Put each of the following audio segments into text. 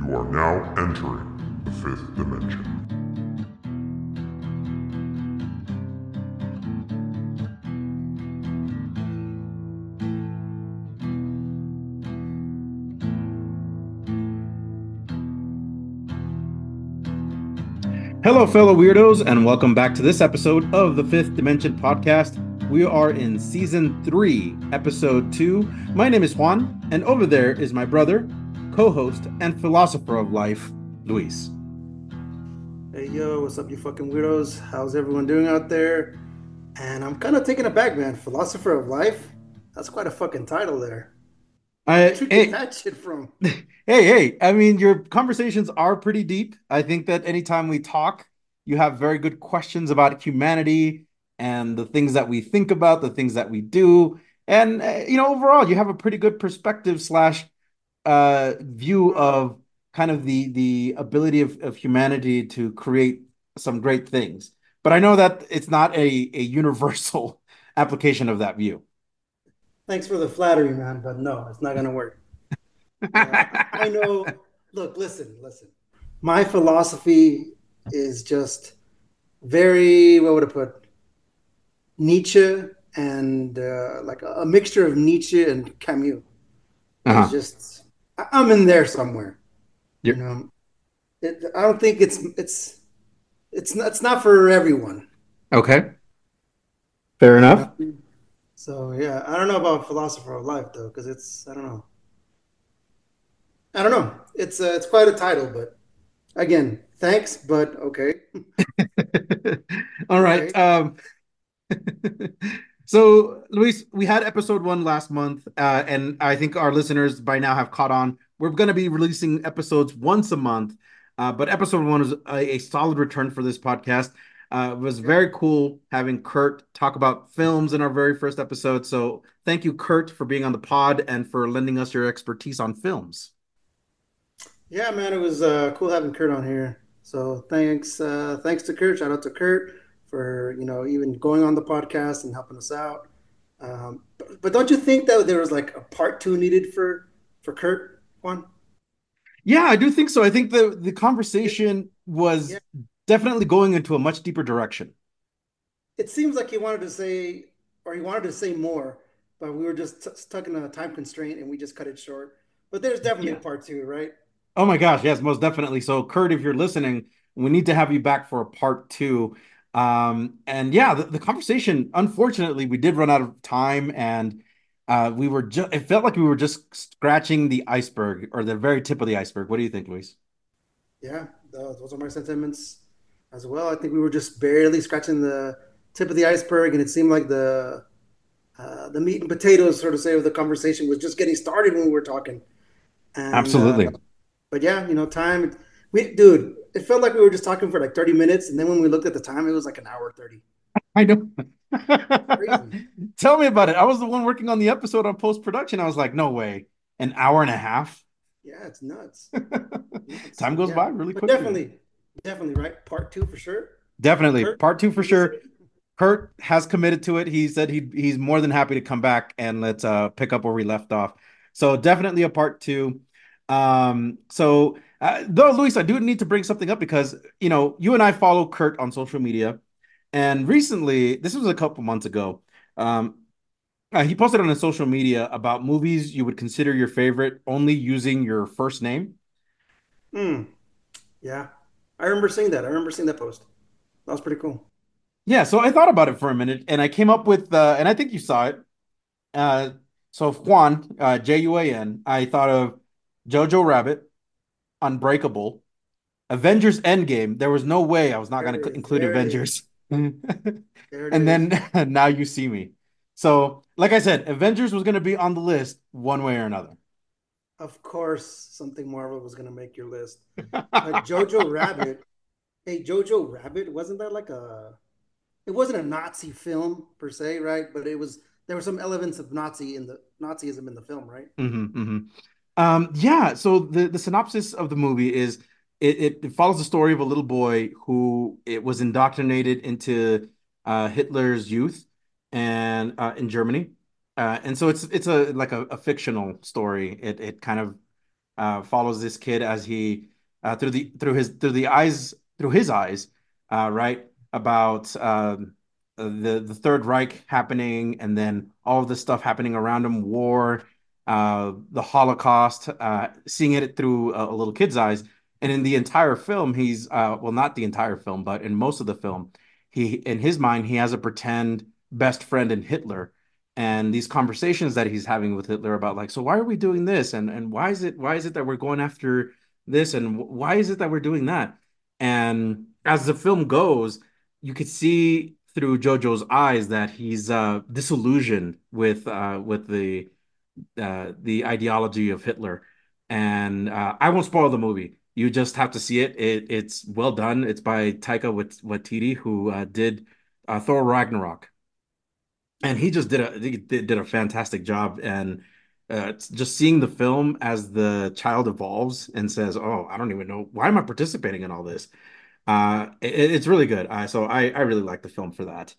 You are now entering the fifth dimension. Hello, fellow weirdos, and welcome back to this episode of the Fifth Dimension Podcast. We are in season 3, episode 2. My name is Juan, and over there is my brother, co host, and philosopher of life, Luis. Hey yo, what's up, you fucking weirdos? How's everyone doing out there? And I'm kind of taken aback, man. Philosopher of Life? That's quite a fucking title there. Where'd you get Hey, that shit from? hey, I mean, your conversations are pretty deep. I think that anytime we talk, you have very good questions about humanity and the things that we think about, the things that we do. And, overall, you have a pretty good perspective slash view Oh, of kind of the ability of humanity to create some great things. But I know that it's not a universal application of that view. thanks for the flattery, man, but no, it's not gonna work. I know. Look, listen. My philosophy is just very, what would I put? Nietzsche and like a mixture of Nietzsche and Camus. It's Uh-huh. just, I'm in there somewhere, you You're, know. I don't think it's not for everyone, okay, fair you know. enough. So yeah, I don't know about philosopher of life though, because it's I don't know. It's quite a title, but again, thanks, but okay, All right. okay. So, Luis, we had episode 1 last month, and I think our listeners by now have caught on. We're going to be releasing episodes once a month, but episode 1 is a solid return for this podcast. It was Yeah, very cool having Kurt talk about films in our very first episode. So, thank you, Kurt, for being on the pod and for lending us your expertise on films. yeah, man, it was cool having Kurt on here. So thanks to Kurt. Shout out to Kurt for even going on the podcast and helping us out. But don't you think that there was like a part two needed for Kurt one? Yeah, I do think so. I think the It, conversation yeah, was definitely going into a much deeper direction. it seems like he wanted to say, or he wanted to say more, but we were just stuck in a time constraint and we just cut it short. But there's definitely a Yeah. part two, right? Oh my gosh, yes, most definitely. So, Kurt, if you're listening, we need to have you back for a part 2. And yeah, the conversation, unfortunately, we did run out of time, and we were just it felt like we were just scratching the iceberg or the very tip of the iceberg. What do you think, Luis? Yeah, those are my sentiments as well. I think we were just barely scratching the tip of the iceberg, and it seemed like the meat and potatoes, sort of say, of the conversation was just getting started when we were talking. And Absolutely. but yeah, time dude, it felt like we were just talking for like 30 minutes, and then when we looked at the time, it was like an hour 30. I know. Crazy. Tell me about it. I was the one working on the episode on post-production. I was like, no way. An hour and a half? Yeah, it's nuts. Nuts. Time But goes yeah, by really but quickly. definitely, right? Part two for sure. Definitely. Kurt, Part 2 for you're sure. listening? Kurt has committed to it. He said he's more than happy to come back and let's pick up where we left off. So definitely a part 2. Though Luis, I do need to bring something up because you and I follow Kurt on social media, and recently, this was a couple months ago, um, he posted on his social media about movies you would consider your favorite only using your first name. Hmm. Yeah, I remember seeing that. I remember seeing that post. That was pretty cool. Yeah, so I thought about it for a minute, and I came up with, and I think you saw it. Uh, so Juan, Juan, I thought of Jojo Rabbit, Unbreakable, Avengers Endgame. There was no way I was not There going it to is. include There it is. Avengers. And There it is. then Now You See Me. So, like I said, Avengers was going to be on the list one way or another. Of course, something Marvel was gonna make your list. But Jojo Rabbit, hey, Jojo Rabbit, wasn't that like it wasn't a Nazi film per se, right? But there were some elements of Nazism in the film, right? Hmm. Yeah, so the synopsis of the movie is it follows the story of a little boy who it was indoctrinated into Hitler's youth and in Germany. And so it's a like a fictional story. It kind of follows this kid as he through his eyes, right, about the Third Reich happening, and then all of this stuff happening around him, war, the Holocaust, seeing it through a little kid's eyes. And in the entire film, he's well, not the entire film, but in most of the film, he in his mind he has a pretend best friend in Hitler, and these conversations that he's having with Hitler about like, so why are we doing this, and why is it that we're going after this, and why is it that we're doing that? And as the film goes, you could see through Jojo's eyes that he's disillusioned with the ideology of Hitler. And I won't spoil the movie. You just have to see it. It's well done. It's by Taika Waititi, who did Thor Ragnarok, and he did a fantastic job. And it's just seeing the film as the child evolves and says, "Oh, I don't even know why am I participating in all this." It's really good. So I really like the film for that.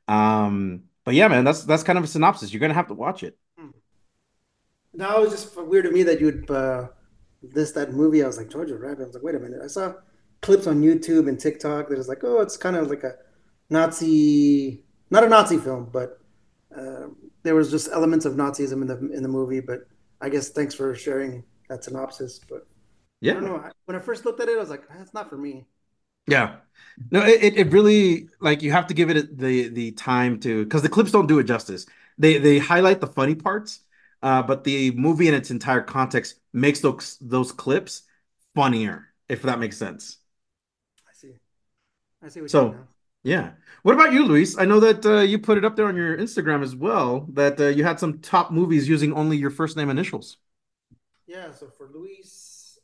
But yeah, man, that's kind of a synopsis. You're gonna have to watch it. Now it was just weird to me that you'd list that movie. I was like, Georgia Rabbit. I was like, wait a minute. I saw clips on YouTube and TikTok that was like, oh, it's kind of like a Nazi, not a Nazi film, but uh, there was just elements of Nazism in the movie. But I guess thanks for sharing that synopsis. But I don't Yeah. know. When I first looked at it, I was like, that's not for me. Yeah. No, it really like you have to give it the time to because the clips don't do it justice. They highlight the funny parts, but the movie in its entire context makes those clips funnier, if that makes sense. I see. I see what you mean So, now. yeah. What about you, Luis? I know that you put it up there on your Instagram as well, that you had some top movies using only your first name initials. Yeah. So for Luis,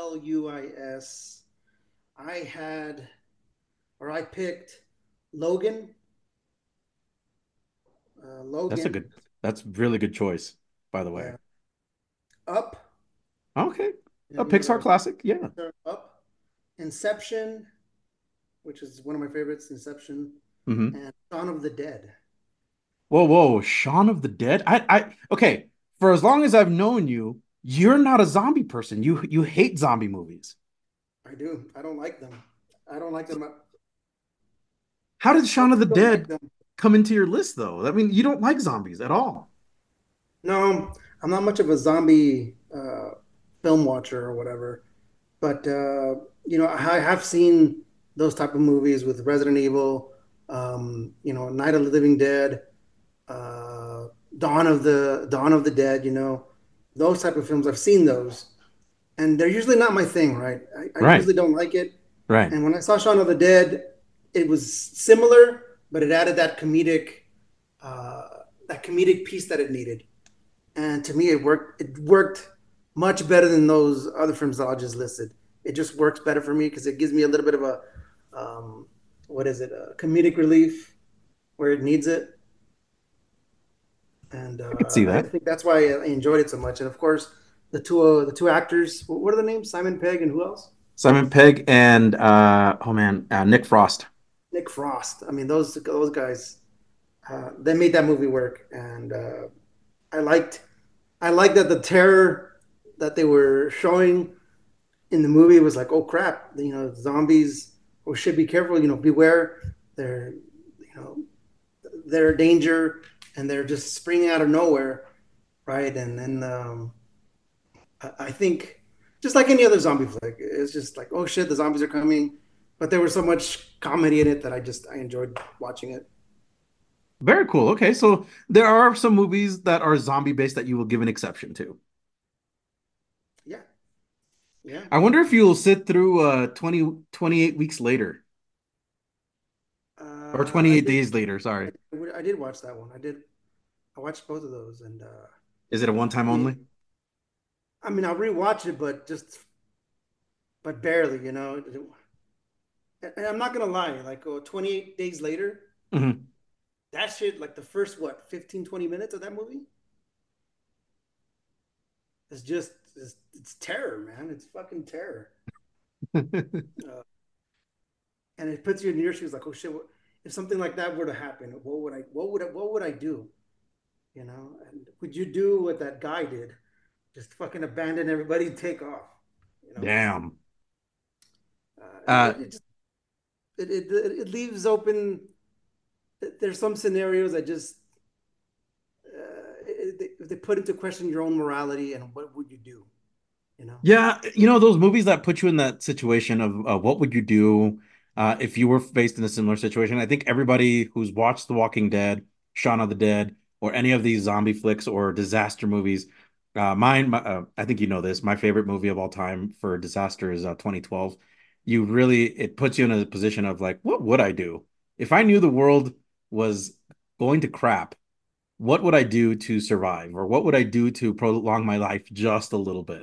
Luis, I had or I picked Logan. That's a Logan. good, that's really good choice, by the way. Yeah. Up. Okay. Yeah, A you know Pixar that classic. Yeah. Up. Inception, which is one of my favorites. Inception Hmm. and Dawn of the Dead. Whoa, whoa, Shaun of the Dead. Okay. For as long as I've known you, you're not a zombie person. You hate zombie movies. I do. I don't like them. I don't like them. How did I Shaun of the don't like Dead them. come into your list, though? I mean, you don't like zombies at all. No, I'm not much of a zombie film watcher or whatever. But I have seen those type of movies with Resident Evil, Night of the Living Dead, uh, Dawn of the Dead. Those type of films. I've seen those, and they're usually not my thing, right? I Right, usually don't like it. right. And when I saw Shaun of the Dead, it was similar, but it added uh, that comedic piece that it needed. And to me, it worked. It worked much better than those other films that I just listed. It just works better for me because it gives me a little bit of a um, what is it? A comedic relief where it needs it, and I could see I that. think that's why I enjoyed it so much. And of course, the two actors. What are the names? Simon Pegg and who else? Simon Pegg and oh man, Nick Frost. Nick Frost. I mean, those guys. They made that movie work, and I liked I liked that the terror that they were showing in the movie was like, oh crap, zombies. Oh shit, be careful. Beware. They're you know they're a danger, and they're just springing out of nowhere, right? And then I think just like any other zombie flick, it's just like, oh shit, the zombies are coming. But there was so much comedy in it that I enjoyed watching it. Very cool. Okay, so there are some movies that are zombie based that you will give an exception to. Yeah, yeah. I wonder if you'll sit through 28 weeks later or I 28 did. days later. Sorry. I did watch that one. I did. I watched both of those, and Is it a one time I only? mean, I'll rewatch it, but barely. And I'm not gonna lie. Like, 28 days later, Hmm. that shit, like the first what 15, 20 minutes of that movie, it's terror, man. It's fucking terror. Uh, and it puts you in your shoes, like, oh shit, if something like that were to happen, what would I do? And would you do what that guy did? just fucking abandon everybody and take off. You know, Damn. it, Uh, it just it leaves open. There's some scenarios that just they put into question your own morality and what would you do? You know. yeah, those movies that put you in that situation of what would you do if you were faced in a similar situation. I think everybody who's watched The Walking Dead, Shaun of the Dead, or any of these zombie flicks or disaster movies, I think you know this. My favorite movie of all time for disaster is 2012. It puts you in a position of like, what would I do if I knew the world was going to crap? What would I do to survive, or what would I do to prolong my life just a little bit?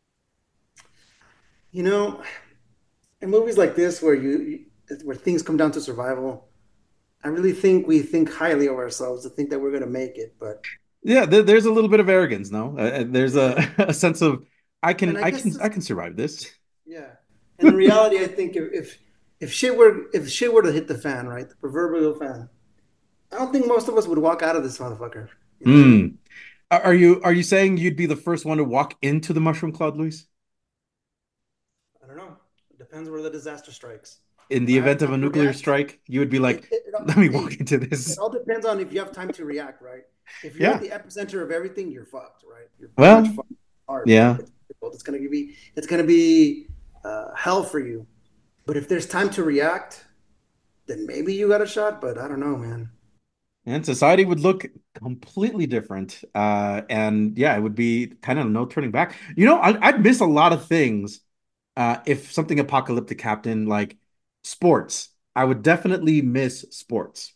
You know, in movies like this where things come down to survival, I really think we think highly of ourselves to think that we're going to make it. But Yeah, there's a little bit of arrogance, no? There's yeah, a sense of I and can I I guess can I this, can survive this. yeah, and in reality, I think if shit were to hit the fan, right, the proverbial fan, I don't think most of us would walk out of this motherfucker. You know what I mean? Hmm. Are you saying you'd be the first one to walk into the mushroom cloud, Luis? I don't know. It depends where the disaster strikes. In If the I have event of time a to nuclear react, strike, you would be it, like, it, let me walk hey, into it this. all depends on if you have time to react, right? If you're at Yeah. the epicenter of everything, you're fucked, right? You're pretty much Well, fucked hard. yeah. It's difficult. It's gonna be hell for you. But if there's time to react, then maybe you got a shot. But I don't know, man. And society would look completely different. And yeah, it would be kind of no turning back. I'd miss a lot of things if something apocalyptic happened, like sports. I would definitely miss sports.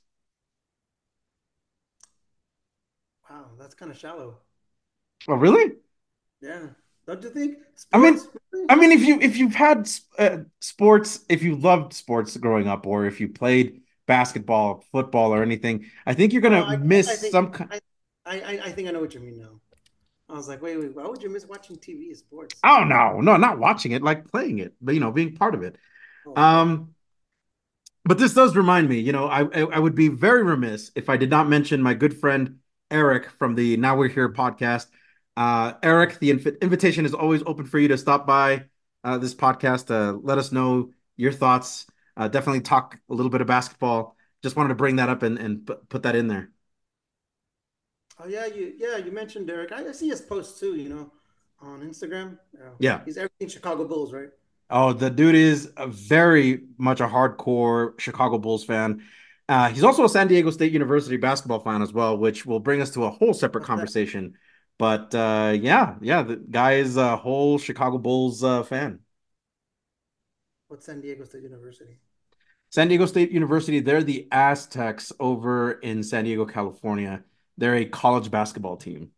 Wow, that's kind of shallow. Oh, really? Yeah, don't you think? I mean, Sports, really? I mean, if you've had sports, if you loved sports growing up, or if you played basketball, football, or anything, I think you're Oh, gonna I miss think some. ki- I think I know what you mean now. I was like, wait, why would you miss watching TV and sports? Oh no, no, not watching it, like playing it, but being part of it. Oh, okay. Um, but this does remind me, I would be very remiss if I did not mention my good friend Eric from the Now We're Here podcast. Eric, the invitation is always open for you to stop by this podcast. Let us know your thoughts. Definitely talk a little bit of basketball. Just wanted to bring that up and put that in there. Oh yeah, you mentioned Derek. I see his posts too. On Instagram. Yeah. He's everything Chicago Bulls, right? Oh, the dude is a very much a hardcore Chicago Bulls fan. He's also a San Diego State University basketball fan as well, which will bring us to a whole separate What's that? conversation. But yeah, the guy is a whole Chicago Bulls fan. What's San Diego State University? San Diego State University, they're the Aztecs over in San Diego, California. They're a college basketball team.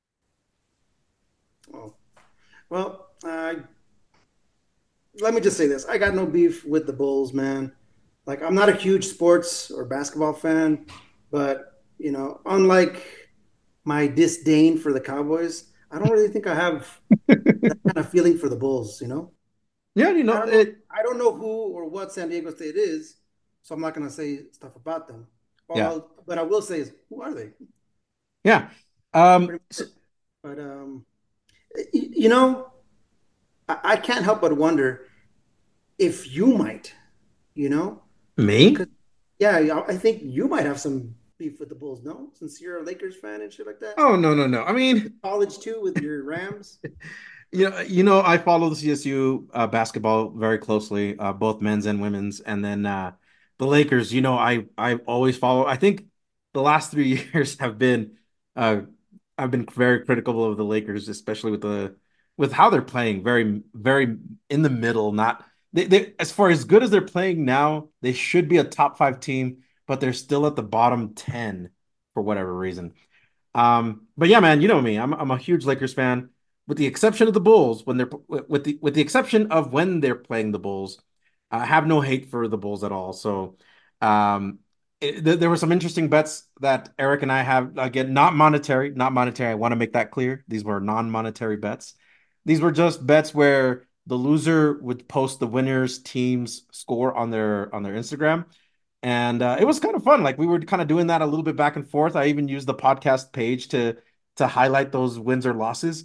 Oh, well, let me just say this: I got no beef with the Bulls, man. Like, I'm not a huge sports or basketball fan, but unlike my disdain for the Cowboys, I don't really think I have that kind of feeling for the Bulls. Yeah, I don't know. it. I don't know who or what San Diego State is, so I'm not going to say stuff about them. Yeah, But I will say is who are they? yeah. Pretty So, much. But you know, I can't help but wonder if you might. You know, me? because yeah, I think you might have some beef with the Bulls. No, since you're a Lakers fan and shit like that. Oh no, no, no. I mean, College too with your Rams. I follow the CSU basketball very closely, both men's and women's, and then the Lakers. I always follow. I think the last 3 years have been, uh, I've been very critical of the Lakers, especially with how they're playing. Very, very in the middle. Not they as far as good as they're playing now, they should be a top five team, but they're still at the bottom 10 for whatever reason. But yeah, man, you know me. I'm a huge Lakers fan, with the exception of the Bulls. With the exception of when they're playing the Bulls, I have no hate for the Bulls at all. So, there were some interesting bets that Eric and I have. Again, not monetary, not monetary. I want to make that clear. These were non-monetary bets. These were just bets where the loser would post the winner's team's score on their Instagram, and it was kind of fun. Like we were kind of doing that a little bit back and forth. I even used the podcast page to highlight those wins or losses.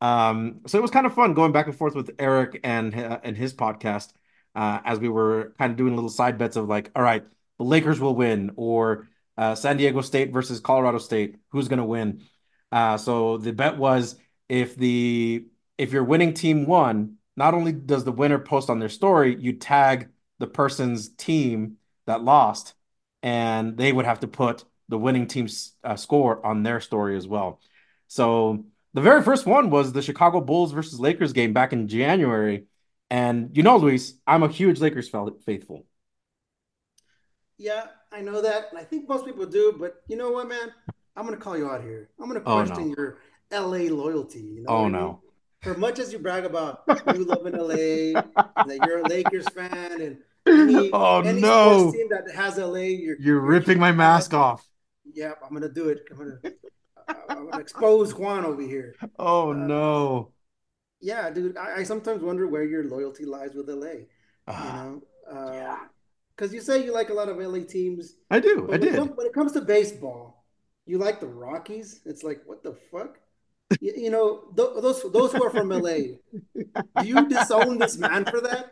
So it was kind of fun going back and forth with Eric and his podcast as we were kind of doing little side bets of like, all right, the Lakers will win, or San Diego State versus Colorado State, who's going to win? So the bet was if the if your winning team won, not only does the winner post on their story, you tag the person's team that lost, and they would have to put the winning team's score on their story as well. So the very first one was the Chicago Bulls versus Lakers game back in January. And you know, Luis, I'm a huge Lakers faithful. Yeah, I know that, and I think most people do. But you know what, man? I'm gonna call you out here. I'm gonna Oh question no. your LA loyalty. You know what Oh I mean? no. For much as you brag about you love in LA and that you're a Lakers fan, and any Oh any sports no. team that has LA, You're you're a ripping huge my fan. mask off. Yep, I'm gonna do it. I'm gonna expose Juan over here. Oh Uh, no. yeah, dude. I sometimes wonder where your loyalty lies with LA. You Ah, know, yeah. because you say you like a lot of LA teams, I do. I but did. when it comes to baseball, you like the Rockies. It's like what the fuck? You know, those who are from LA, do you disown this man for that?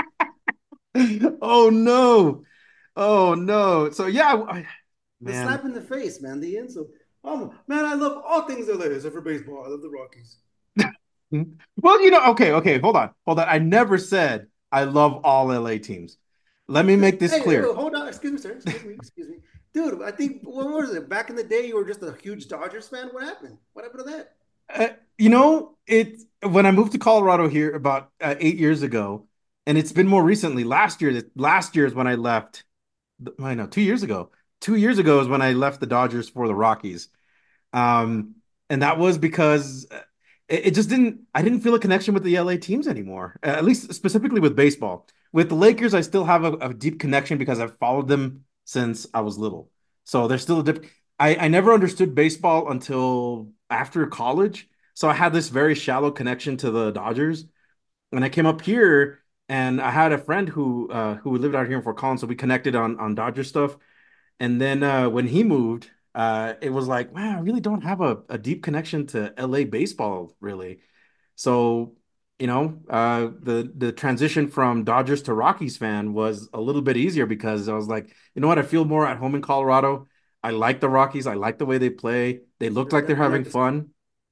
Oh no. Oh no. So yeah, The man. slap in the face, man. The insult. Oh man, I love all things LA except for baseball. I love the Rockies. Well, okay, okay, hold on. Hold on. I never said I love all LA teams. Let me make this Hey, clear. hold on. Excuse me, sir. Excuse me, dude. I think what was it back in the day? You were just a huge Dodgers fan. What happened? What happened to that? It when I moved to Colorado here about 8 years ago, and it's been more recently. Last year is when I left. I know 2 years ago. 2 years ago is when I left the Dodgers for the Rockies. Um, and that was because it just didn't. I didn't feel a connection with the LA teams anymore. At least specifically with baseball. With the Lakers, I still have a deep connection because I've followed them since I was little. So there's still a dip. I never understood baseball until after college. So I had this very shallow connection to the Dodgers. When I came up here, and I had a friend who lived out here in Fort Collins, so we connected on Dodger stuff. And then when he moved, it was like, wow, I really don't have a deep connection to LA baseball, really. So, the transition from Dodgers to Rockies fan was a little bit easier because I was like, you know what, I feel more at home in Colorado. I like the Rockies. I like the way they play. They look You're a like they're Denver having Nuggets fan. fun.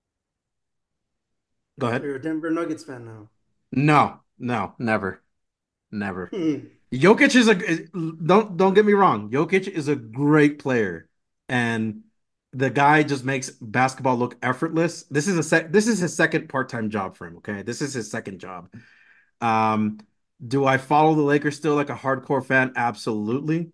Go ahead. You're a Denver Nuggets fan now. No, no, never, never. Hmm. Jokic don't get me wrong. Jokic is a great player, and the guy just makes basketball look effortless. This is his second part-time job for him. Okay, this is his second job. Um, do I follow the Lakers still like a hardcore fan? Absolutely.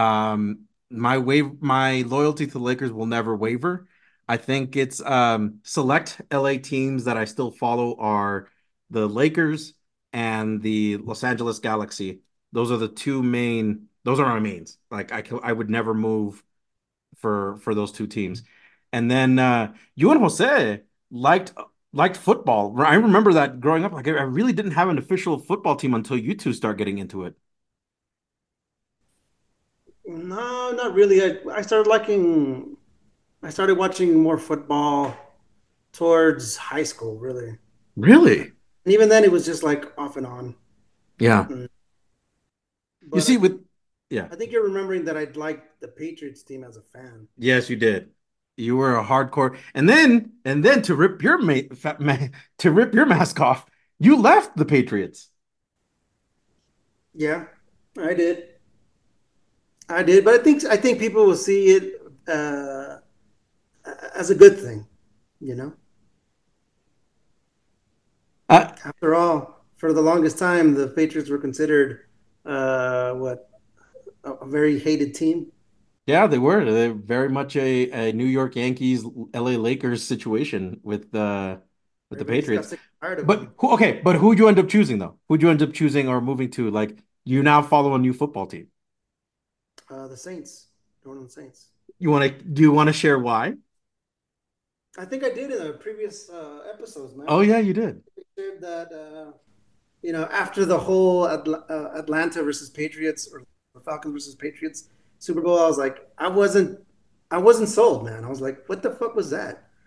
My loyalty to the Lakers will never waver. I think it's select LA teams that I still follow are the Lakers and the Los Angeles Galaxy. Those are the two main. Those are my mains. Like I would never move for those two teams. And then you and Jose liked liked football. I remember that growing up. Like I really didn't have an official football team until you two start getting into it. No, not really. I started liking. I started watching more football towards high school, really. Really? And even then, it was just like off and on. Yeah. Mm. You But see, with yeah, I think you're remembering that I'd like the Patriots team as a fan. yes, you did. You were a hardcore, and then to rip your to rip your mask off, you left the Patriots. Yeah, I did. I did, but I think people will see it as a good thing. You know, Uh, after all, for the longest time, the Patriots were considered what a very hated team. Yeah, they were. They're very much a New York Yankees, LA Lakers situation with the Everybody just got Patriots. sick and tired of But them. okay, but who'd you end up choosing though? Who'd you end up choosing or moving to? Like you now follow a new football team. The Saints, New Orleans Saints. Do you want to share why? I think I did in the previous episodes, man. Oh yeah, you did. I shared that after the whole Atlanta versus Patriots or the Falcons versus Patriots Super Bowl, I was like, I wasn't sold, man. I was like, what the fuck was that?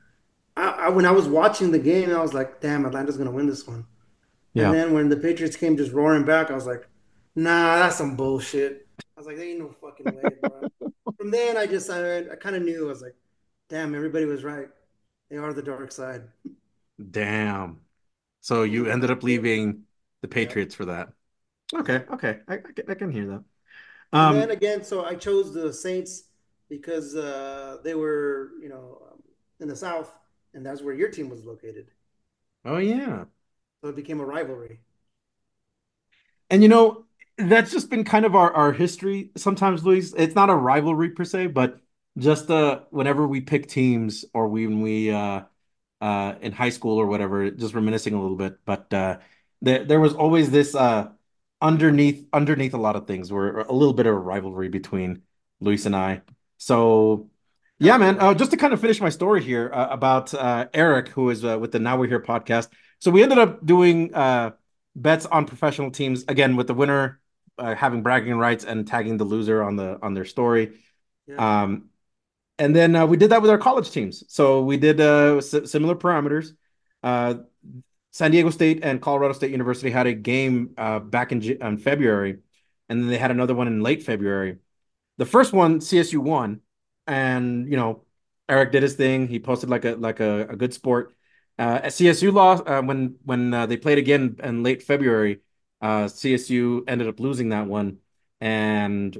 when I was watching the game, I was like, damn, Atlanta's gonna win this one. And Yeah. then when the Patriots came just roaring back, I was like, nah, that's some bullshit. I was like, there ain't no fucking way, bro. From then, I kind of knew. I was like, damn, everybody was right. They are the dark side. Damn. So you ended up leaving the Yep. Patriots for that. Okay, Yep. okay. I can hear that. And then Um, again, so I chose the Saints because they were, in the South, and that's where your team was located. oh yeah. So it became a rivalry. And that's just been kind of our history sometimes, Luis. It's not a rivalry per se, but just whenever we pick teams or when we in high school or whatever, just reminiscing a little bit. But there was always this underneath a lot of things were a little bit of a rivalry between Luis and I. So yeah, Hell man. yeah. Just to kind of finish my story here about Eric, who is with the Now We're Here podcast. So we ended up doing bets on professional teams again with the winner having bragging rights and tagging the loser on their story. Yeah. Um, and then we did that with our college teams. So we did similar parameters. Uh, San Diego State and Colorado State University had a game back in February, and then they had another one in late February. The first one, CSU won, and Eric did his thing. He posted like a good sport. CSU lost when they played again in late February. CSU ended up losing that one, and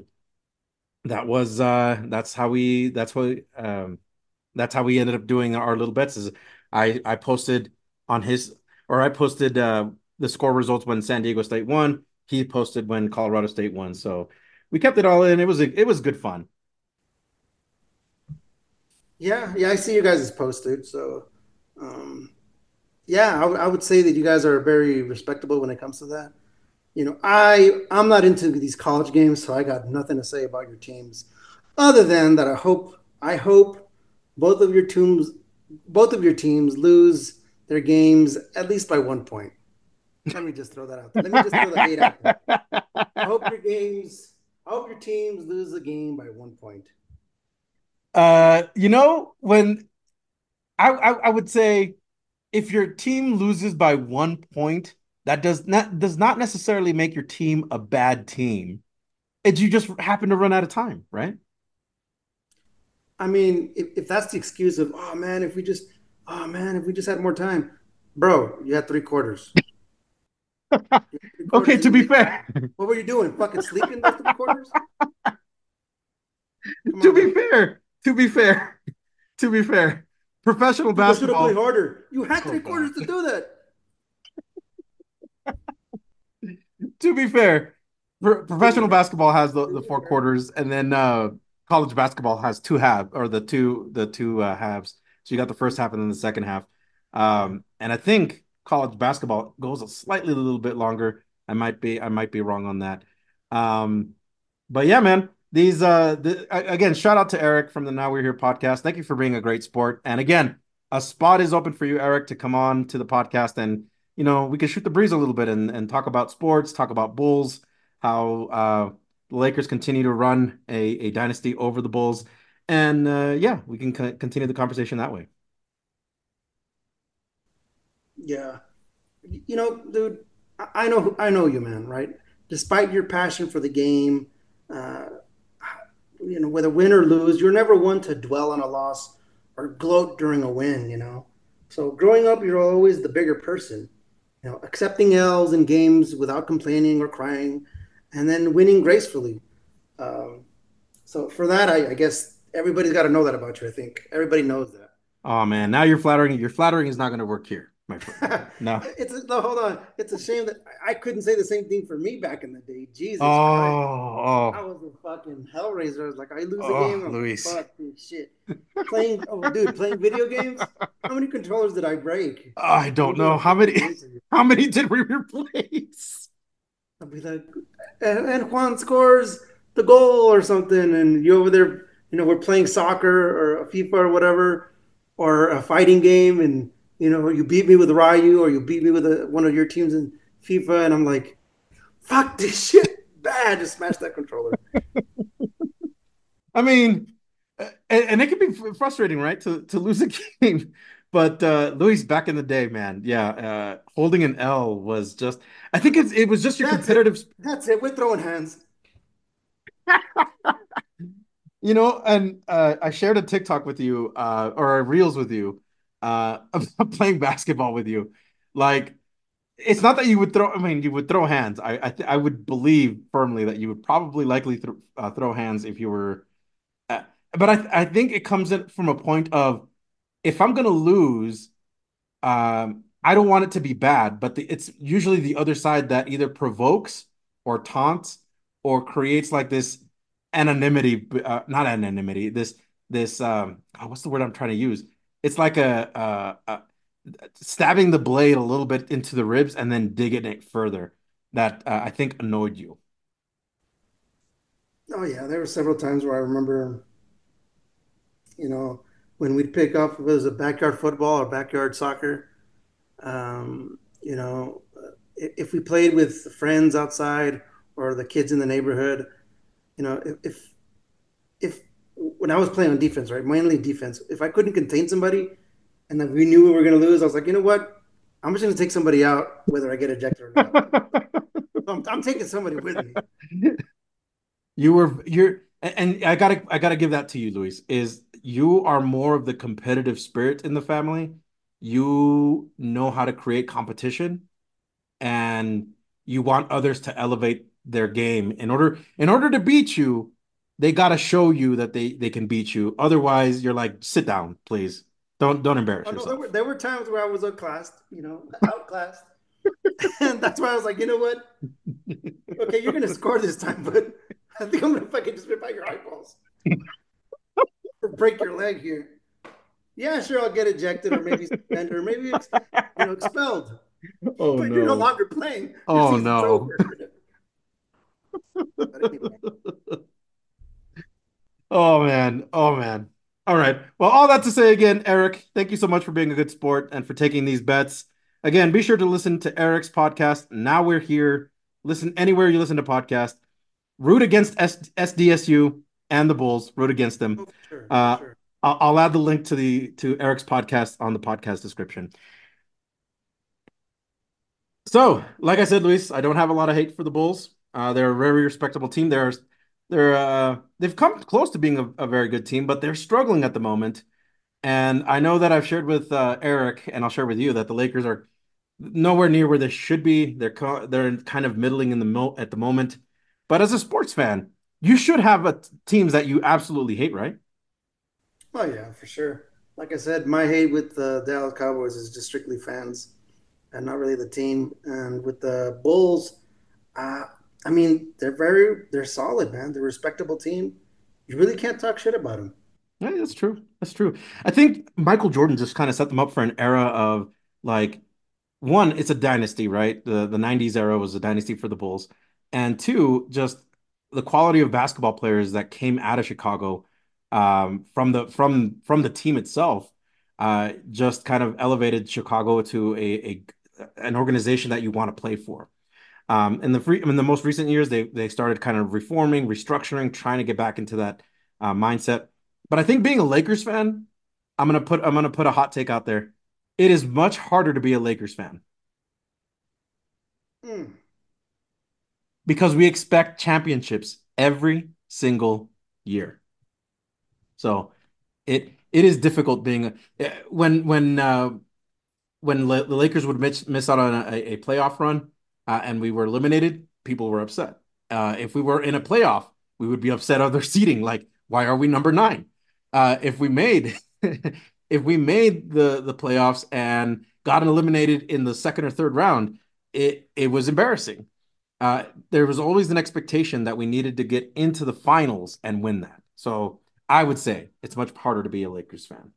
that's how we ended up doing our little bets. Is I posted on his or I posted the score results when San Diego State won. He posted when Colorado State won. So we kept it all in. It was good fun. Yeah. Yeah. I see you guys' posted. So, um, yeah, I would say that you guys are very respectable when it comes to that. I'm not into these college games, so I got nothing to say about your teams, other than that I hope both of your teams both of your teams lose their games at least by 1 point. Let me just throw that out there. Let me just throw the hate out there. I hope your games I hope your teams lose the game by 1 point. When I would say if your team loses by 1 point, that does not necessarily make your team a bad team. You just happen to run out of time, right? I mean, if that's the excuse of oh man, if we just had more time, bro, you had 3 quarters. You had three Okay, quarters in to the be game. fair, What were you doing? Fucking sleeping those 3 quarters? Come to on, be man. fair, to be fair, to be fair, professional You guys should have played basketball. harder. You had Oh three God. quarters to do that. To be fair, To be professional fair. basketball has To the be four fair. quarters, and then college basketball has two halves or the two halves. So you got the first half and then the second half. Yeah. And I think college basketball goes a little bit longer. I might be wrong on that. Um, but yeah, man, again, shout out to Eric from the Now We're Here podcast. Thank you for being a great sport. And again, a spot is open for you, Eric, to come on to the podcast and we can shoot the breeze a little bit and talk about sports, talk about Bulls, how the Lakers continue to run a dynasty over the Bulls. And yeah, we can continue the conversation that way. Yeah. Dude, I know you, man, right? Despite your passion for the game, uh, whether win or lose, you're never one to dwell on a loss or gloat during a win. So growing up, you're always the bigger person, accepting L's in games without complaining or crying, and then winning gracefully. Um, so for that, I guess everybody's got to know that about you. I think everybody knows that. Oh man, now you're flattering. Your flattering is not going to work here, my friend. No. No, hold on. It's a shame that I couldn't say the same thing for me back in the day. Oh, Jesus Christ. I oh, was a fucking hellraiser. I was like, I lose a game. oh, I'm like, Luis. fuck this shit. Playing video games. How many controllers did I break? I I'm don't doing know a how fucking many game for you. how many did we replace? I'll be like, and Juan scores the goal or something, and you over there, we're playing soccer or a FIFA or whatever, or a fighting game, and you beat me with Ryu or you beat me with one of your teams in FIFA, and I'm like, fuck this shit, bad, just smash that controller. I mean, and it can be frustrating, right? To lose a game. But Luis, back in the day, man, yeah, holding an L was just. I think it was just your That's it. competitive. That's it. We're throwing hands. And I shared a TikTok with you, or a Reels with you, of playing basketball with you. Like, it's not that you would throw. I mean, you would throw hands. I would believe firmly that you would probably likely throw hands if you were. Uh, but I think it comes in from a point of if I'm gonna lose, I don't want it to be bad, but it's usually the other side that either provokes or taunts or creates like this anonymity, not anonymity, what's the word I'm trying to use? It's like a stabbing the blade a little bit into the ribs and then digging it further that I think annoyed you. Oh yeah, there were several times where I remember, you know, when we'd pick up, if it was a backyard football or backyard soccer. You know, if we played with friends outside or the kids in the neighborhood, you know, if when I was playing on defense, right, mainly defense, if I couldn't contain somebody and then we knew we were going to lose, I was like, you know what, I'm just going to take somebody out whether I get ejected or not. So I'm taking somebody with me. And I gotta give that to you, Luis, is you are more of the competitive spirit in the family. You know how to create competition and you want others to elevate their game. In order to beat you, they gotta show you that they can beat you. Otherwise, you're like, sit down, please. Don't embarrass Oh no, there were yourself. there were times where I was outclassed, outclassed, and that's why I was like, you know what? Okay, you're gonna score this time, but I think I'm gonna fucking just rip out your eyeballs or break your leg here. Yeah, sure, I'll get ejected or maybe suspended or maybe expelled, Oh but you're no no. longer playing. Your Oh season's no. over. But anyway, Oh man. Oh man. All right. Well, all that to say again, Eric, thank you so much for being a good sport and for taking these bets. Again, be sure to listen to Eric's podcast. Now we're here. Listen anywhere you listen to podcasts. Root against SDSU and the Bulls. Root against oh, them. for sure, for Uh, sure. I'll add the link to Eric's podcast on the podcast description. So, like I said, Luis, I don't have a lot of hate for the Bulls. They're a very respectable team. They've come close to being a very good team, but they're struggling at the moment. And I know that I've shared with Eric, and I'll share with you that the Lakers are nowhere near where they should be. They're kind of middling in at the moment. But as a sports fan, you should have teams that you absolutely hate, right? Oh yeah, for sure. Like I said, my hate with the Dallas Cowboys is just strictly fans and not really the team. And with the Bulls, uh, I mean, they're solid, man. They're a respectable team. You really can't talk shit about them. Yeah, that's true. That's true. I think Michael Jordan just kind of set them up for an era of like one, it's a dynasty, right? The 90s era was a dynasty for the Bulls. And two, just the quality of basketball players that came out of Chicago from the team itself just kind of elevated Chicago to an organization that you want to play for. In the most recent years, they started kind of reforming, restructuring, trying to get back into that mindset. But I think being a Lakers fan, I'm gonna put a hot take out there. It is much harder to be a Lakers fan Mm. because we expect championships every single year. So it is difficult being when the Lakers would miss out on a playoff run and we were eliminated, people were upset. If we were in a playoff, we would be upset of their seating. Like, why are we number nine? If we made if we made the playoffs and got eliminated in the second or third round, it was embarrassing. There was always an expectation that we needed to get into the finals and win that. So I would say it's much harder to be a Lakers fan.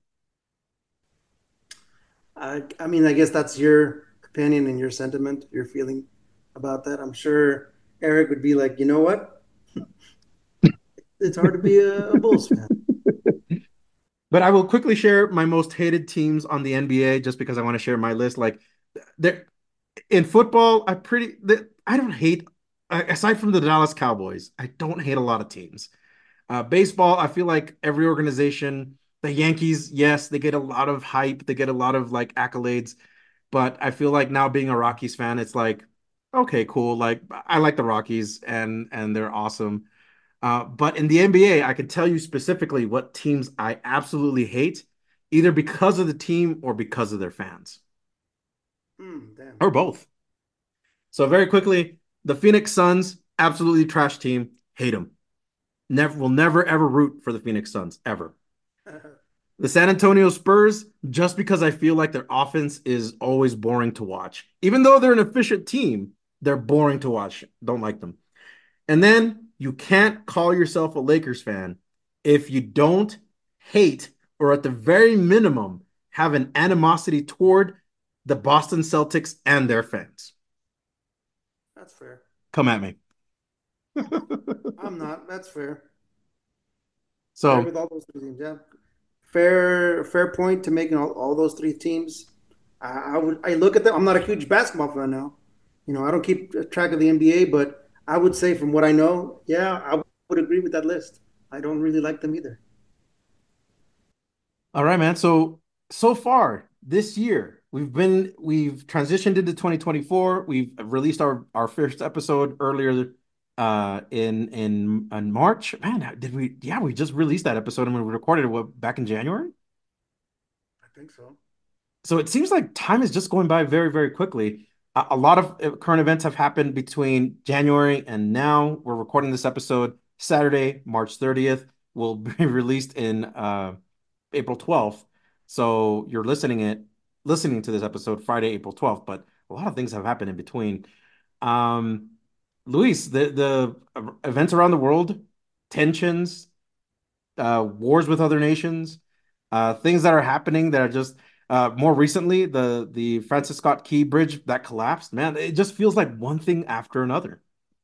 I mean, I guess that's your opinion and your sentiment, your feeling about that. I'm sure Eric would be like, you know what? It's hard to be a Bulls fan. But I will quickly share my most hated teams on the NBA just because I want to share my list. Like there in football, I don't hate aside from the Dallas Cowboys, I don't hate a lot of teams. Baseball, I feel like every organization The Yankees, yes, they get a lot of hype, they get a lot of like accolades, but I feel like now being a Rockies fan, it's like, okay, cool. Like I like the Rockies and they're awesome. But in the NBA, I can tell you specifically what teams I absolutely hate, either because of the team or because of their fans, Damn. or both. So very quickly, the Phoenix Suns, absolutely trash team, hate them. Never will never ever root for the Phoenix Suns ever. The San Antonio Spurs, just because I feel like their offense is always boring to watch. Even though they're an efficient team, they're boring to watch. Don't like them. And then you can't call yourself a Lakers fan if you don't hate, or at the very minimum, have an animosity toward the Boston Celtics and their fans. That's fair. Come at me. I'm not. That's fair. I agree So, with all those three teams. Yeah, fair point to making all those three teams. I look at them. I'm not a huge basketball fan now. I don't keep track of the NBA, but I would say from what I know, yeah, I would agree with that list. I don't really like them either. all right, man. So far this year, we've transitioned into 2024. We've released our first episode earlier in March. Man, did we? Yeah, we just released that episode and we recorded it back in January. I think so. So it seems like time is just going by very, very quickly. A lot of current events have happened between January and now. We're recording this episode Saturday, March 30th. Will be released in April 12th. So you're listening to this episode Friday, April 12th, but a lot of things have happened in between. Um, Luis, the events around the world, tensions, wars with other nations, things that are happening that are just more recently, the Francis Scott Key Bridge that collapsed. Man, it just feels like one thing after another.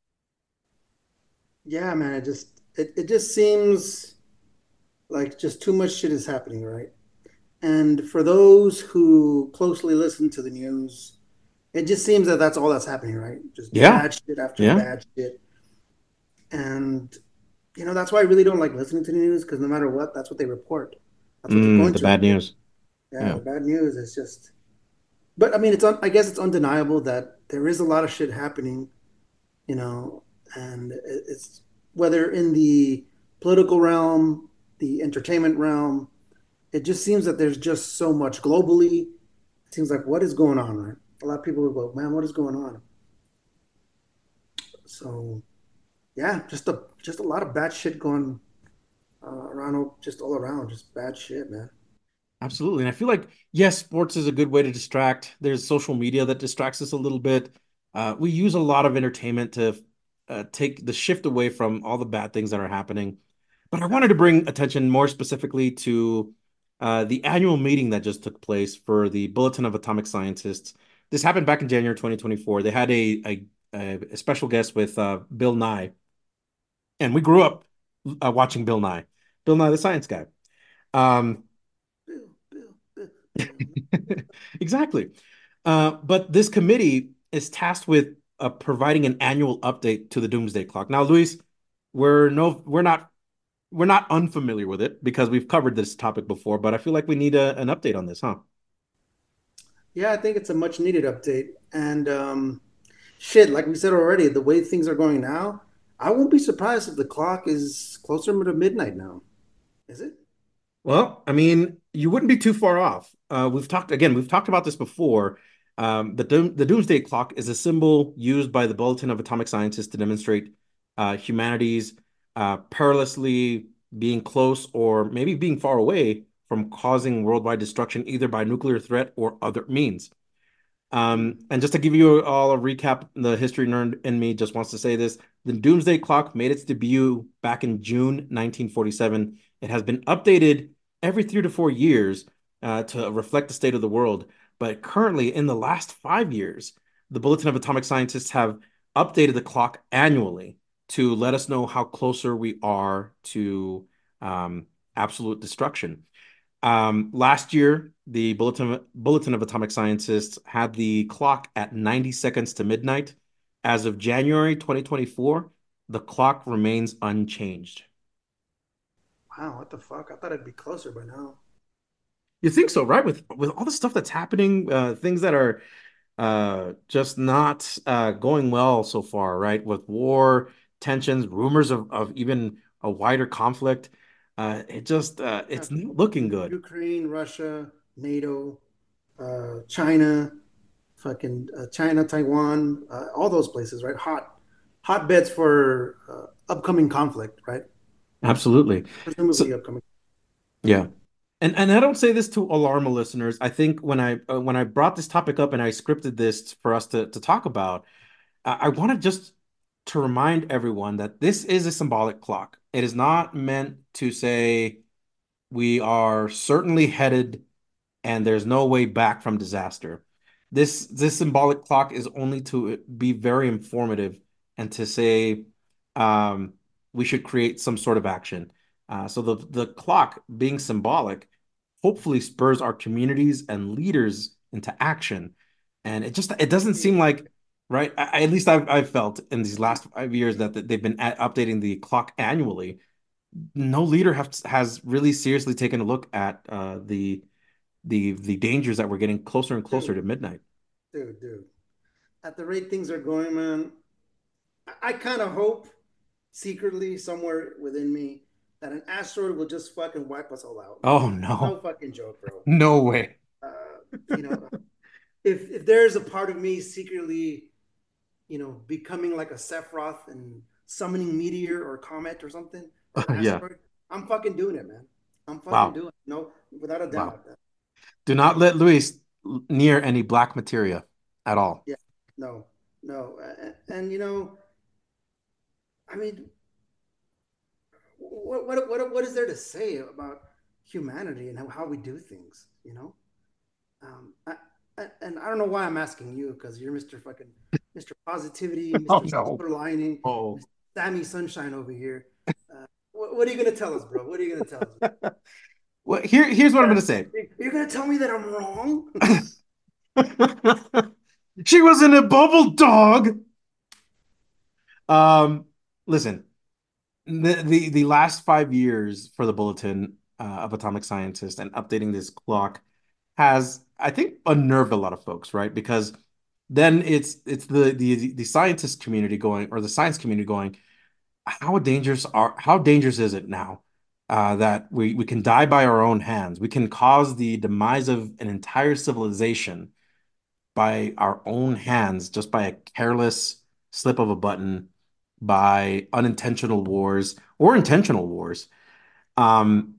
Yeah, man. It just seems like just too much shit is happening, right? And for those who closely listen to the news, it just seems that that's all that's happening, right? Just Yeah, bad shit after yeah. bad shit. And that's why I really don't like listening to the news because no matter what, that's what they report. That's what they're going The to bad report. news. Yeah, Yeah, the bad news is just. But I mean, I guess it's undeniable that there is a lot of shit happening, you know, and it's whether in the political realm, the entertainment realm, it just seems that there's just so much globally. It seems like what is going on, right? A lot of people will go, man, what is going on? So yeah, just a lot of bad shit going around, just all around, just bad shit, man. absolutely. And I feel like, yes, sports is a good way to distract. There's social media that distracts us a little bit. We use a lot of entertainment to take the shift away from all the bad things that are happening. But I wanted to bring attention more specifically to the annual meeting that just took place for the Bulletin of Atomic Scientists. This happened back in January 2024. They had a special guest with Bill Nye, and we grew up watching Bill Nye the Science Guy. Um, Bill, Bill, Bill, Bill. exactly. But this committee is tasked with providing an annual update to the Doomsday Clock. Now, Luis, we're not unfamiliar with it because we've covered this topic before, but I feel like we need an update on this, huh? Yeah, I think it's a much needed update. And shit, like we said already, the way things are going now, I won't be surprised if the clock is closer to midnight now. Is it? Well, I mean, you wouldn't be too far off. We've talked about this before. The Doomsday Clock is a symbol used by the Bulletin of Atomic Scientists to demonstrate humanity's perilously being close or maybe being far away from causing worldwide destruction, either by nuclear threat or other means. And just to give you all a recap, the history nerd in me just wants to say this. The Doomsday Clock made its debut back in June 1947. It has been updated every 3 to 4 years to reflect the state of the world. But currently, in the last 5 years, the Bulletin of Atomic Scientists have updated the clock annually to let us know how closer we are to absolute destruction. Last year, the Bulletin of Atomic Scientists had the clock at 90 seconds to midnight. As of January 2024, the clock remains unchanged. Wow, what the fuck? I thought it'd be closer by now. You think so, right? With all the stuff that's happening, things that are just not going well so far, right? With war, tensions, rumors of even a wider conflict. Yeah, It's not looking good. Ukraine, Russia, NATO, China, fucking China, Taiwan, all those places, right? Hotbeds for upcoming conflict, right? Absolutely. Presumably So upcoming. yeah. And I don't say this to alarm the listeners. I think when I brought this topic up and I scripted this for us to talk about, I wanted just to remind everyone that this is a symbolic clock. It is not meant to say we are certainly headed and there's no way back from disaster. This symbolic clock is only to be very informative and to say um, we should create some sort of action. So the clock being symbolic hopefully spurs our communities and leaders into action. And it doesn't seem like right. At least I've felt in these last 5 years that they've been updating the clock annually. No leader has really seriously taken a look at the dangers that we're getting closer and closer Dude, to midnight. dude. At the rate things are going, man, I kind of hope secretly somewhere within me that an asteroid will just fucking wipe us all out, man. Oh No no, fucking joke, bro. no way. You know, if there's a part of me secretly, becoming like a Sephiroth and summoning meteor or comet or something or Yeah. asteroid, I'm fucking doing it, man. I'm fucking Wow. doing it. No, without a Wow. doubt. Do not let Luis near any black materia at all. Yeah, no, no, and I mean, what is there to say about humanity and how we do things? And I don't know why I'm asking you because you're Mr. fucking Mr. Positivity, Oh Mr. no. Silver Lining, Oh. Mr. Sammy Sunshine over here. What are you gonna tell us, bro? What are you gonna tell us? Well, here's what I'm gonna say. You're gonna tell me that I'm wrong? She was in a bubble dog. Um, Listen, the last 5 years for the Bulletin of Atomic Scientists and updating this clock has, I think, unnerved a lot of folks, right? Because then it's the scientist community going or the science community going, how dangerous is it now that we can die by our own hands? We can cause the demise of an entire civilization by our own hands, just by a careless slip of a button, by unintentional wars or intentional wars. Um,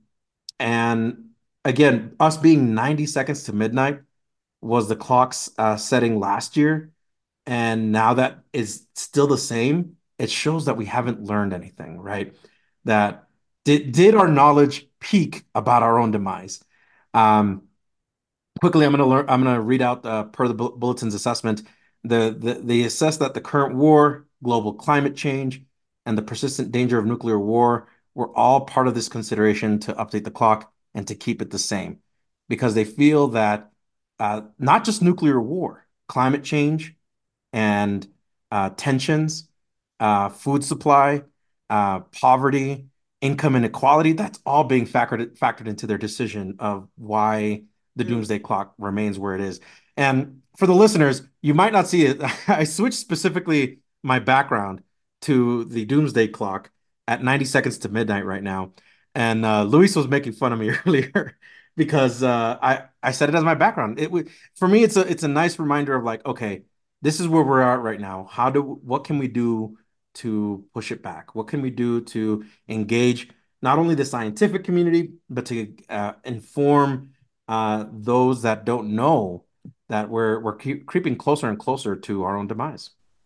and again, us being 90 seconds to midnight was the clock's setting last year. And now that is still the same, it shows that we haven't learned anything, right? That did our knowledge peak about our own demise? Um, Quickly, I'm gonna read out per the bulletin's assessment. They assess that the current war, global climate change, and the persistent danger of nuclear war were all part of this consideration to update the clock and to keep it the same, because they feel that not just nuclear war, climate change and tensions, food supply, poverty, income inequality, that's all being factored into their decision of why the Dude, doomsday clock remains where it is. And for the listeners, you might not see it. I switched specifically my background to the doomsday clock at 90 seconds to midnight right now. And Luis was making fun of me earlier because I set it as my background. For me, it's a nice reminder of like, okay, this is where we're at right now. What can we do to push it back? What can we do to engage not only the scientific community, but to inform those that don't know that we're creeping closer and closer to our own demise?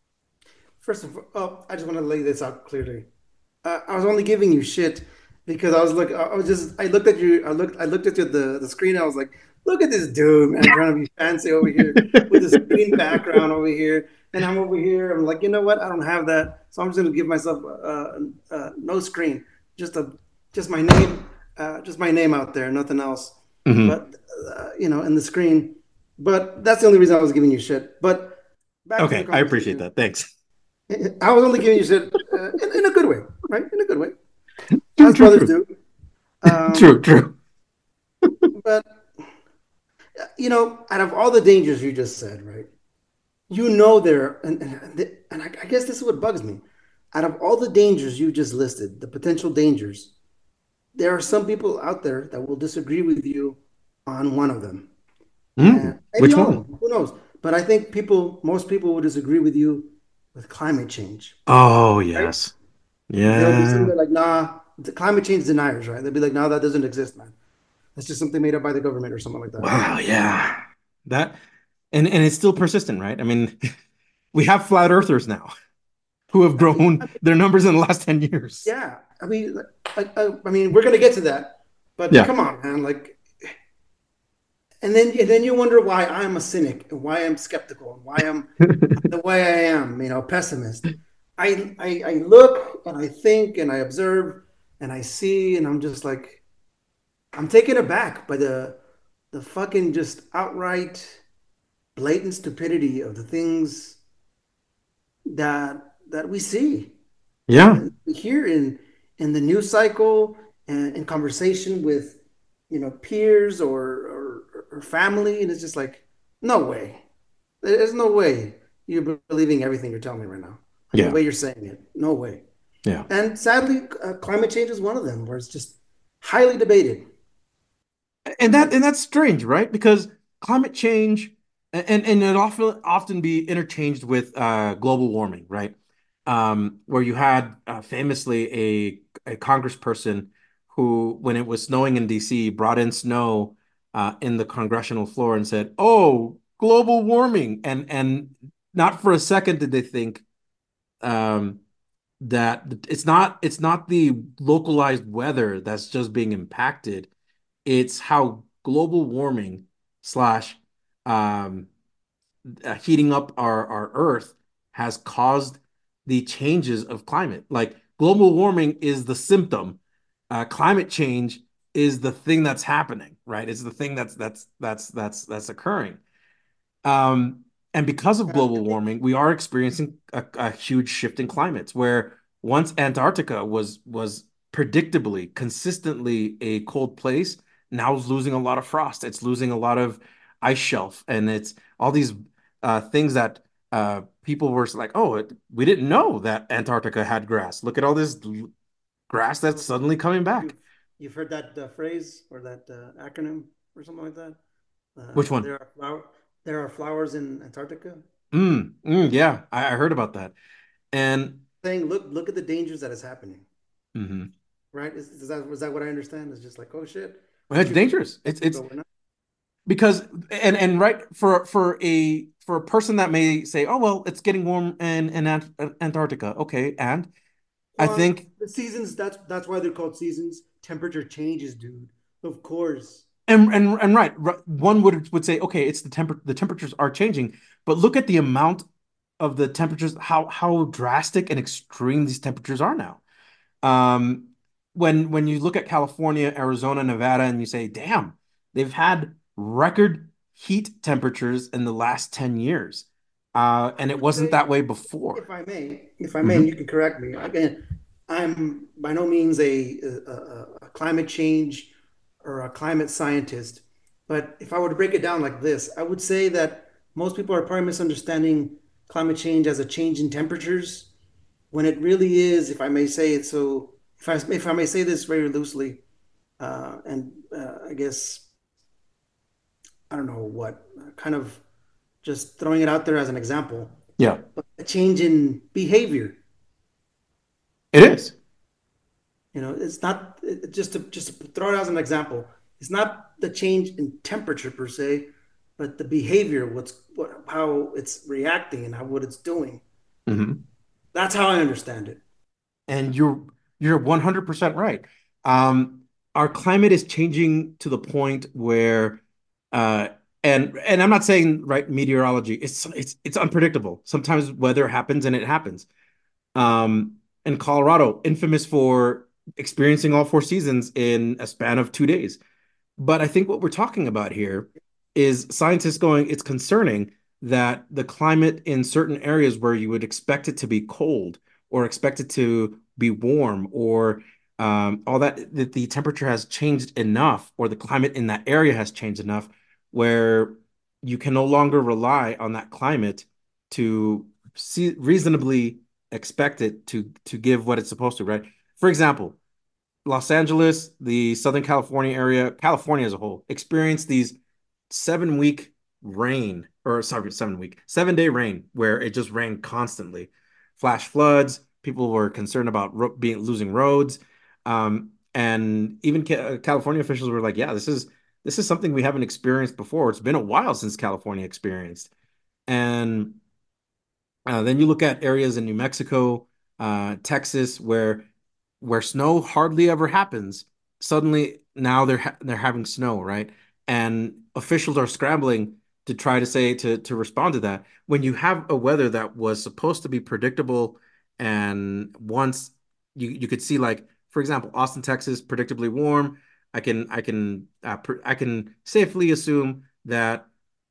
first of all, I just want to lay this out clearly. I was only giving you shit because I looked at you, I looked at you, the screen. I was like, look at this dude, man, trying to be fancy over here with the screen background over here, and I'm over here. I'm like, you know what? I don't have that, so I'm just gonna give myself no screen, just a just my name out there, nothing else. Mhm. But in the screen. But that's the only reason I was giving you shit. But back to the Okay, I appreciate conversation. that. Thanks. I was only giving you shit in a good way, right? In a good way, True, as true, brothers true. do. True, true. But out of all the dangers you just said, right? There, and I guess this is what bugs me. Out of all the dangers you just listed, the potential dangers, there are some people out there that will disagree with you on one of them, and maybe Which all of one? them. Who knows? But I think most people will disagree with you with climate change, Oh, right? yes. They'll be sitting Yeah. there like, nah, the climate change deniers, right? They'll be like, nah, that doesn't exist, man. That's just something made up by the government or something like that. Wow, yeah. That and it's still persistent, right? I mean, we have flat earthers now who have I mean, grown their numbers in the last 10 years. yeah. I mean, we're gonna get to that, but Yeah. come on, man. Like, and then you wonder why I'm a cynic and why I'm skeptical and why I'm the way I am, pessimist. I look and I think and I observe and I see and I'm just like I'm taken aback by the fucking just outright blatant stupidity of the things that we see Yeah. here in the news cycle and in conversation with peers or family, and it's just like no way. There's no way you're believing everything you're telling me right now. Like the Yeah. way you're saying it, no way. Yeah. And sadly, climate change is one of them, where it's just highly debated. And that's strange, right? Because climate change and it often be interchanged with global warming, right? Where you had famously a congressperson who, when it was snowing in DC, brought in snow in the congressional floor and said, "Oh, global warming," and not for a second did they think um, that it's not the localized weather that's just being impacted, it's how global warming slash um, heating up our Earth has caused the changes of climate. Like global warming is the symptom, climate change is the thing that's happening, right? It's the thing that's occurring. Um, and because of I global think warming, we are experiencing a huge shift in climates where once Antarctica was predictably, consistently a cold place, now it's losing a lot of frost. It's losing a lot of ice shelf, and it's all these things that people were like, "Oh, we didn't know that Antarctica had grass. Look at all this grass that's suddenly coming back." you've you've heard that phrase or that acronym or something like that. Which one? There are flowers in Antarctica. Yeah, I heard about that. And Saying, look at the dangers that is happening. mhm. Right? Was that what I understand? It's just like, oh shit, Well, we it's should be dangerous. protected, but we're not. Because and right for a person that may say, "Oh well, it's getting warm in Antarctica." Okay, and I Well, think the seasons. That's why they're called seasons. Temperature changes, dude. Of course. and right, one would say, "Okay, it's the temperatures are changing," but look at the amount of the temperatures, how drastic and extreme these temperatures are now. Um, when you look at California, Arizona, Nevada, and you say, "Damn, they've had record heat temperatures in the last 10 years." I And it would wasn't say, that way before. if I may, Hmm. you can correct me. Again, I'm by no means a climate change or a climate scientist, but if I were to break it down like this, I would say that most people are probably misunderstanding climate change as a change in temperatures when it really is, if I may say it. So, if I may say this very loosely, and I guess I don't know what kind of just throwing it out there as an example, Yeah, but a change in behavior. it is. It's not just to throw it as an example. It's not the change in temperature per se, but the behavior, how it's reacting and what it's doing. Hmm. That's how I understand it. And you're 100% right. Um, our climate is changing to the point where uh and I'm not saying right meteorology, it's unpredictable. Sometimes weather happens and it happens. In Colorado, infamous for experiencing all four seasons in a span of 2 days. But I think what we're talking about here is scientists going, it's concerning that the climate in certain areas where you would expect it to be cold or expect it to be warm or all that the temperature has changed enough, or the climate in that area has changed enough, where you can no longer rely on that climate to reasonably expect it to give what it's supposed to, right? For example, Los Angeles, the Southern California area, California as a whole, experienced these 7 week rain, or sorry, 7 week, 7 day rain, where it just rained constantly. Flash floods, people were concerned about being losing roads. And even California officials were like, yeah, this is something we haven't experienced before. It's been a while since California experienced. And then you look at areas in New Mexico, Texas, where snow hardly ever happens. Suddenly now they're having snow, right? And officials are scrambling to try to say to respond to that. When you have a weather that was supposed to be predictable, and once you could see, like, for example, Austin, Texas, predictably warm. I can safely assume that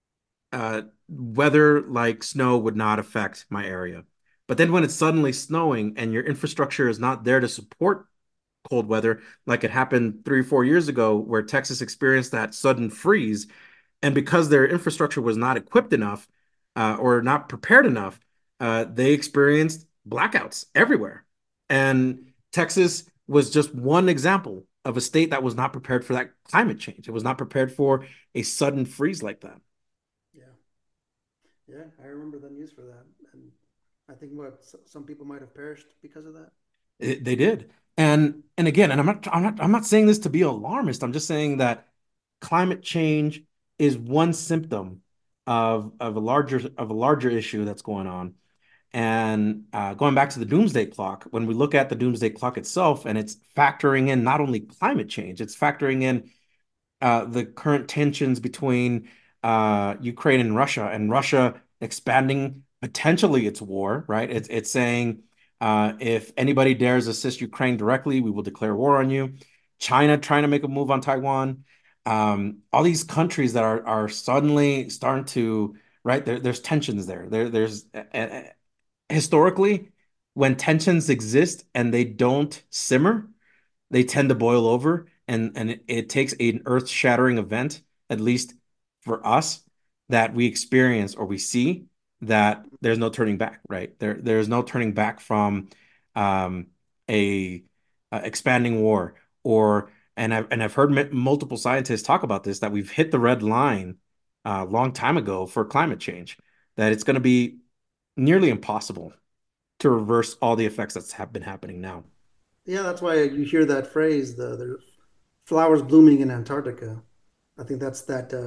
weather like snow would not affect my area. But then when it's suddenly snowing and your infrastructure is not there to support cold weather, like it happened 3 or 4 years ago, where Texas experienced that sudden freeze, and because their infrastructure was not equipped enough, or not prepared enough, they experienced blackouts everywhere. And Texas was just one example of a state that was not prepared for that climate change. It was not prepared for a sudden freeze like that. Yeah, yeah, I remember the news for that, and I think some people might have perished because of that. They did. And again, and I'm not saying this to be alarmist. I'm just saying that climate change is one symptom of a larger issue that's going on. And going back to the doomsday clock, when we look at the doomsday clock itself, and it's factoring in not only climate change, it's factoring in the current tensions between Ukraine and Russia expanding potentially its war, right? It's saying, if anybody dares assist Ukraine directly, we will declare war on you. China trying to make a move on Taiwan. All these countries that are suddenly starting to, right? There's tensions there. There's historically, when tensions exist and they don't simmer, they tend to boil over, and it takes an earth-shattering event, at least for us, that we experience or we see, that there's no turning back, right? There's no turning back from um, a, a expanding war, or and I've heard multiple scientists talk about this, that we've hit the red line a long time ago for climate change, that it's going to be nearly impossible to reverse all the effects that's have been happening now. Yeah, that's why you hear that phrase, the flowers blooming in Antarctica. I think that's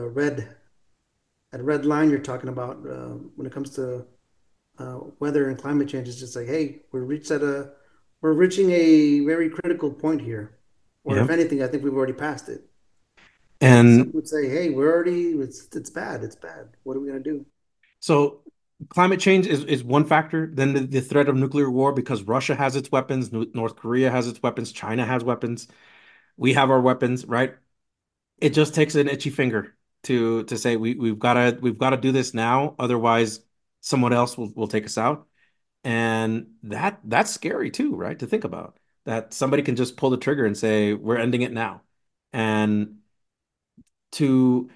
that red line you're talking about when it comes to weather and climate change. It's just like, hey, we're reaching a very critical point here, or Yeah. if anything, I think we've already passed it. And some And would say, hey, we're already it's bad, it's bad. What are we gonna do? so climate change is one factor. Then the threat of nuclear war, because Russia has its weapons, North Korea has its weapons, China has weapons, we have our weapons, right? It just takes an itchy finger to say we've gotta do this now, otherwise someone else will take us out. And that's scary too, right? To think about that somebody can just pull the trigger and say, we're ending it now. And to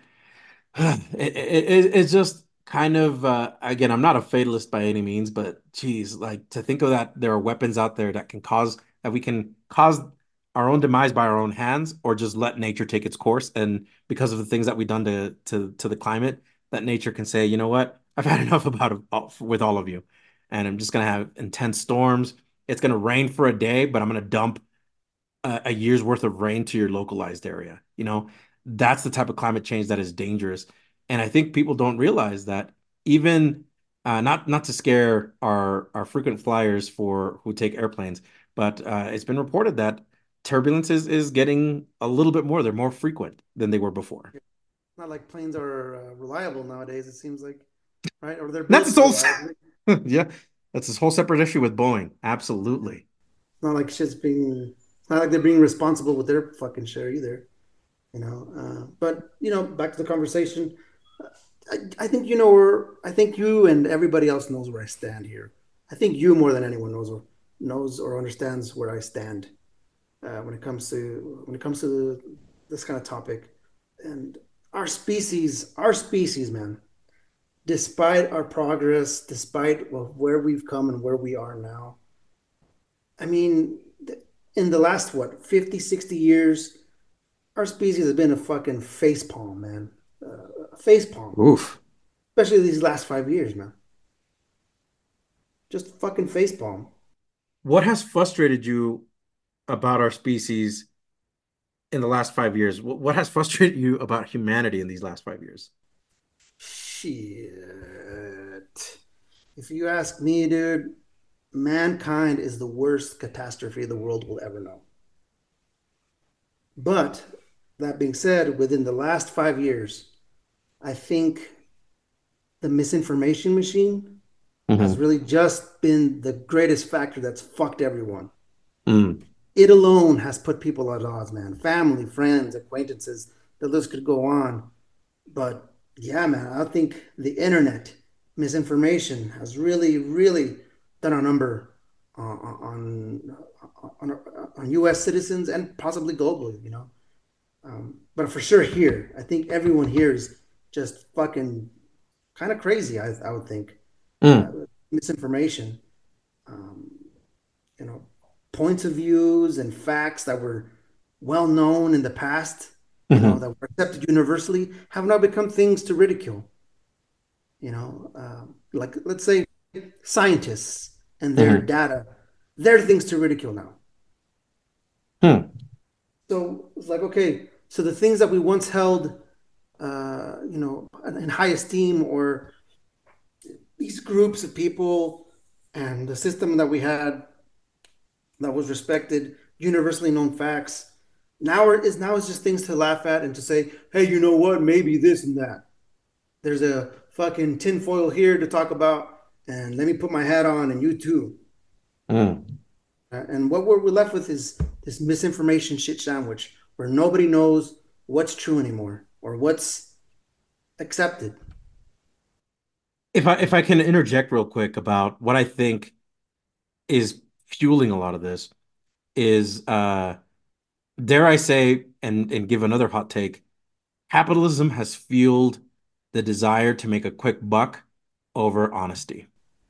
it's just kind of, again, I'm not a fatalist by any means, but geez, like, to think of that there are weapons out there that we can cause our own demise by our own hands, or just let nature take its course. And because of the things that we've done to the climate, that nature can say, you know what, I've had enough about it with all of you, and I'm just gonna have intense storms. It's gonna rain for a day, but I'm gonna dump a year's worth of rain to your localized area. That's the type of climate change that is dangerous. And I think people don't realize that, even not to scare our frequent flyers for who take airplanes, but it's been reported that turbulence is getting a little bit more. They're more frequent than they were before. It's not like planes are reliable nowadays, it seems like, right? Or they're That's built this whole, reliably. yeah, that's this whole separate issue with Boeing. Absolutely. It's not like it's not like they're being responsible with their fucking share either, you know. But back to the conversation. I think I think you and everybody else knows where I stand here. I think you more than anyone knows or understands where I stand. when it comes to this kind of topic. And our species, man, despite our progress, despite where we've come and where we are now, I mean, in the last, what, 50, 60 years, our species has been a fucking face palm, man. A face palm, Oof. especially these last 5 years, man. Just fucking face palm. What has frustrated you about our species in the last 5 years? What has frustrated you about humanity in these last 5 years? Shit. If you ask me, dude, mankind is the worst catastrophe the world will ever know. But that being said, within the last 5 years, I think the misinformation machine has Hmm. really just been the greatest factor that's fucked everyone. Mm. It alone has put people at odds, man. Family, friends, acquaintances, the list could go on. But yeah, man, I think the internet misinformation has really, really done a number on, on U.S. citizens and possibly globally, you know. But for sure here, I think everyone here is just fucking kind of crazy. I would think Mm. misinformation, um, you know, points of views and facts that were well known in the past, you know, Hmm. that were accepted universally, have now become things to ridicule. You know, like let's say scientists and their Hmm. data, they're things to ridicule now. Hmm. So it's like, okay, so the things that we once held, you know, in high esteem, or these groups of people and the system that we had that was respected, universally known facts, now it's just things to laugh at and to say, hey, you know what? Maybe this and that. There's a fucking tinfoil here to talk about, and let me put my hat on, and you too. Mm. And what we're left with is this misinformation shit sandwich where nobody knows what's true anymore or what's accepted. If I can interject real quick about what I think is fueling a lot of this is dare I say and give another hot take, capitalism has fueled the desire to make a quick buck over honesty.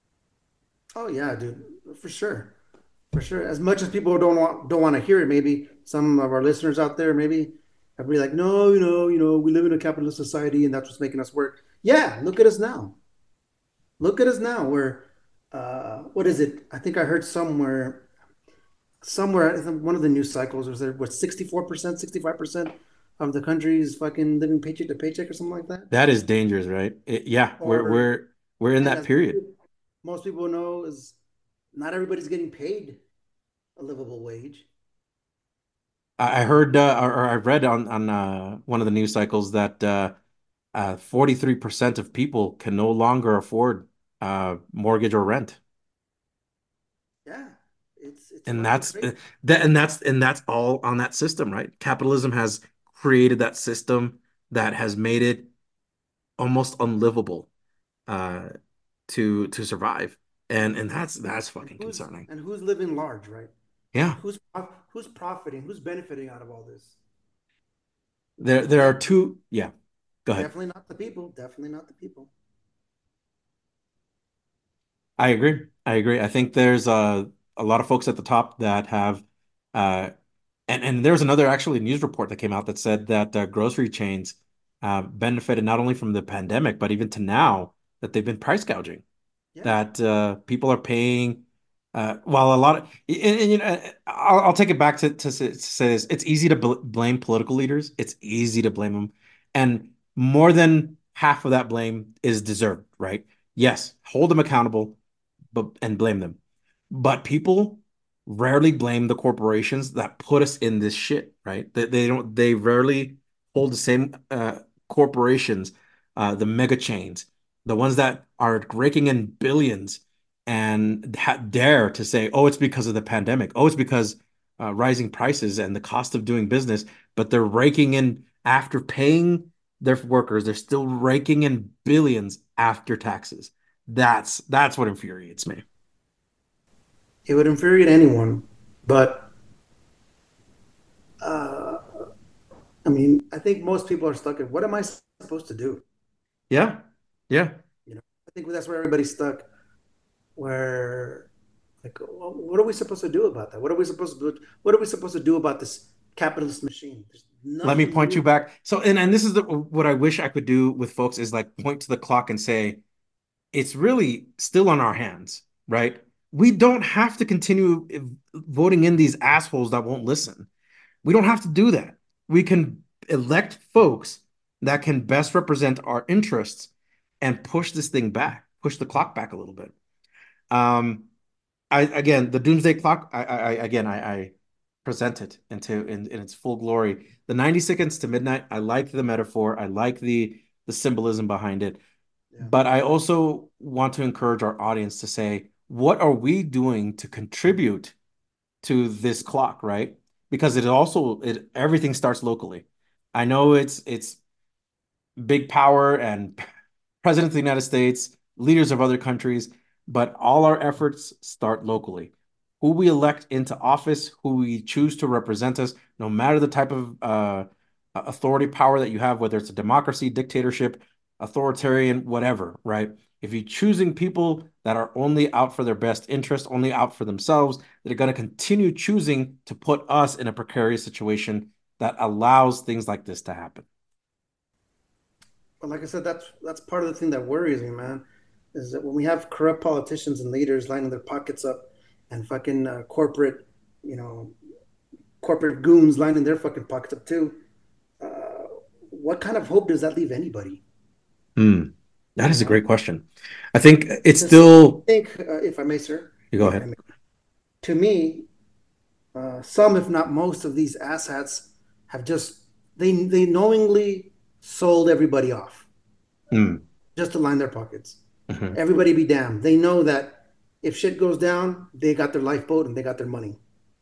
Oh yeah, dude, for sure, for sure. As much as people don't want to hear it, maybe some of our listeners out there maybe have be like, no, we live in a capitalist society, and that's what's making us work. Yeah, look at us now. Look at us now. We're what is it? I think I heard somewhere, I think one of the news cycles was there, what, 64%, 65% of the country is fucking living paycheck to paycheck or something like that. That is dangerous, right? Yeah, we're Or, we're we're in and that as period. most people know, is not everybody's getting paid a livable wage. I heard or I read on one of the news cycles that 43% of people can no longer afford mortgage or rent. Yeah, it's And fucking that's crazy. that's all on that system, right? Capitalism has created that system that has made it almost unlivable uh to survive. And that's And fucking who's concerning. and who's living large, right? Yeah. Who's profiting? Who's benefiting out of all this? There are Def, two, yeah. Go ahead. Definitely not the people. Definitely not the people. I agree. I agree. I think there's a lot of folks at the top that have uh and there was another actually news report that came out that said that grocery chains benefited not only from the pandemic, but even to now that they've been price gouging. Yeah, That people are paying. While a lot of, you know, I'll take it back to say this. It's easy to blame political leaders. It's easy to blame them, and more than half of that blame is deserved, right? Yes, hold them accountable, but and blame them. But people rarely blame the corporations that put us in this shit, right? They don't. They rarely hold the same corporations, the mega chains, the ones that are raking in billions and dare to say, "Oh, it's because of the pandemic. Oh, it's because rising prices and the cost of doing business." But they're raking in after paying their workers. They're still raking in billions after taxes. That's what infuriates me. it would infuriate anyone, but uh, I mean, I think most people are stuck at what am I supposed to do? Yeah. Yeah. You know, I think that's where everybody's stuck. Where, like, well, what are we supposed to do about that? What are we supposed to do? What are we supposed to do about this capitalist machine? There's Let me nothing point you. you back. So, and this is what I wish I could do with folks is like point to the clock and say, it's really still on our hands, right? We don't have to continue voting in these assholes that won't listen. We don't have to do that. We can elect folks that can best represent our interests and push this thing back, push the clock back a little bit. Um, I again, the doomsday clock. I present it in its full glory. The 90 seconds to midnight. I like the metaphor. I like the symbolism behind it. Yeah. But I also want to encourage our audience to say, what are we doing to contribute to this clock, right? Because it also it everything starts locally. I know it's big power and presidents of the United States, leaders of other countries, but all our efforts start locally. Who we elect into office, who we choose to represent us, no matter the type of authority power that you have, whether it's a democracy, dictatorship, authoritarian, whatever, right? If you're choosing people that are only out for their best interest, only out for themselves, they're going to continue choosing to put us in a precarious situation that allows things like this to happen. But like I said, that's part of the thing that worries me, man. Is that when we have corrupt politicians and leaders lining their pockets up, and fucking corporate, you know, corporate goons lining their fucking pockets up too. Uh, what kind of hope does that leave anybody? Hmm. That You is a know, great question. I think it's because still, I think, if I may, sir, you go if I ahead. may, to me, some, if not most, of these asshats have just they knowingly sold everybody off Hmm. just to line their pockets. Mhm. Everybody be damned. They know that if shit goes down, they got their lifeboat and they got their money,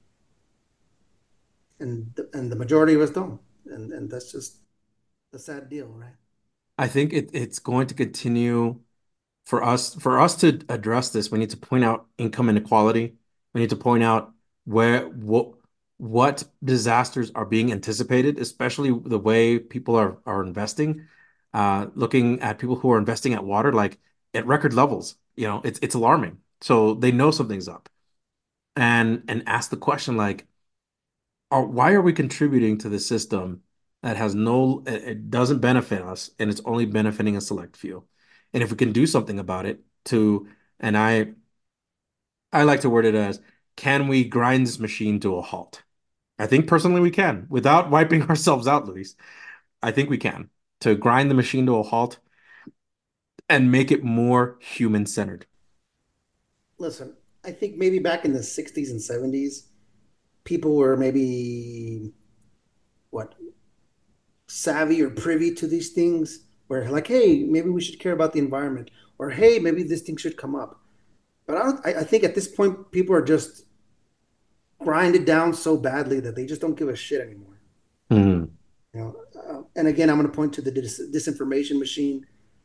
and the majority of us don't, and that's just the sad deal, right? I think it's going to continue for us to address this. We need to point out income inequality. We need to point out where what disasters are being anticipated, especially the way people are investing. Looking at people who are investing at water like at record levels, it's alarming. So they know something's up, and ask the question like, why are we contributing to the system that has no, it doesn't benefit us and it's only benefiting a select few? And if we can do something about it and I like to word it as, can we grind this machine to a halt? I think personally we can without wiping ourselves out, Luis. I think we can to grind the machine to a halt and make it more human centered. Listen, I think maybe back in the '60s and '70s, people were maybe what savvy or privy to these things, where like, hey, maybe we should care about the environment, or hey, maybe this thing should come up. But I don't. I think at this point, people are just grinded down so badly that they just don't give a shit anymore. Hmm. And again, I'm going to point to the disinformation machine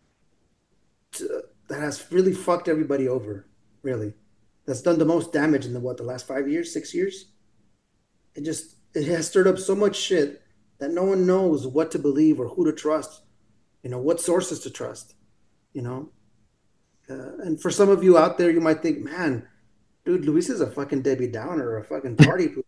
that has really fucked everybody over. Really, that's done the most damage in the last 5 years, 6 years. It has stirred up so much shit that no one knows what to believe or who to trust. What sources to trust. You know, and for some of you out there, you might think, man, dude, Luis is a fucking Debbie Downer or a fucking party pooper,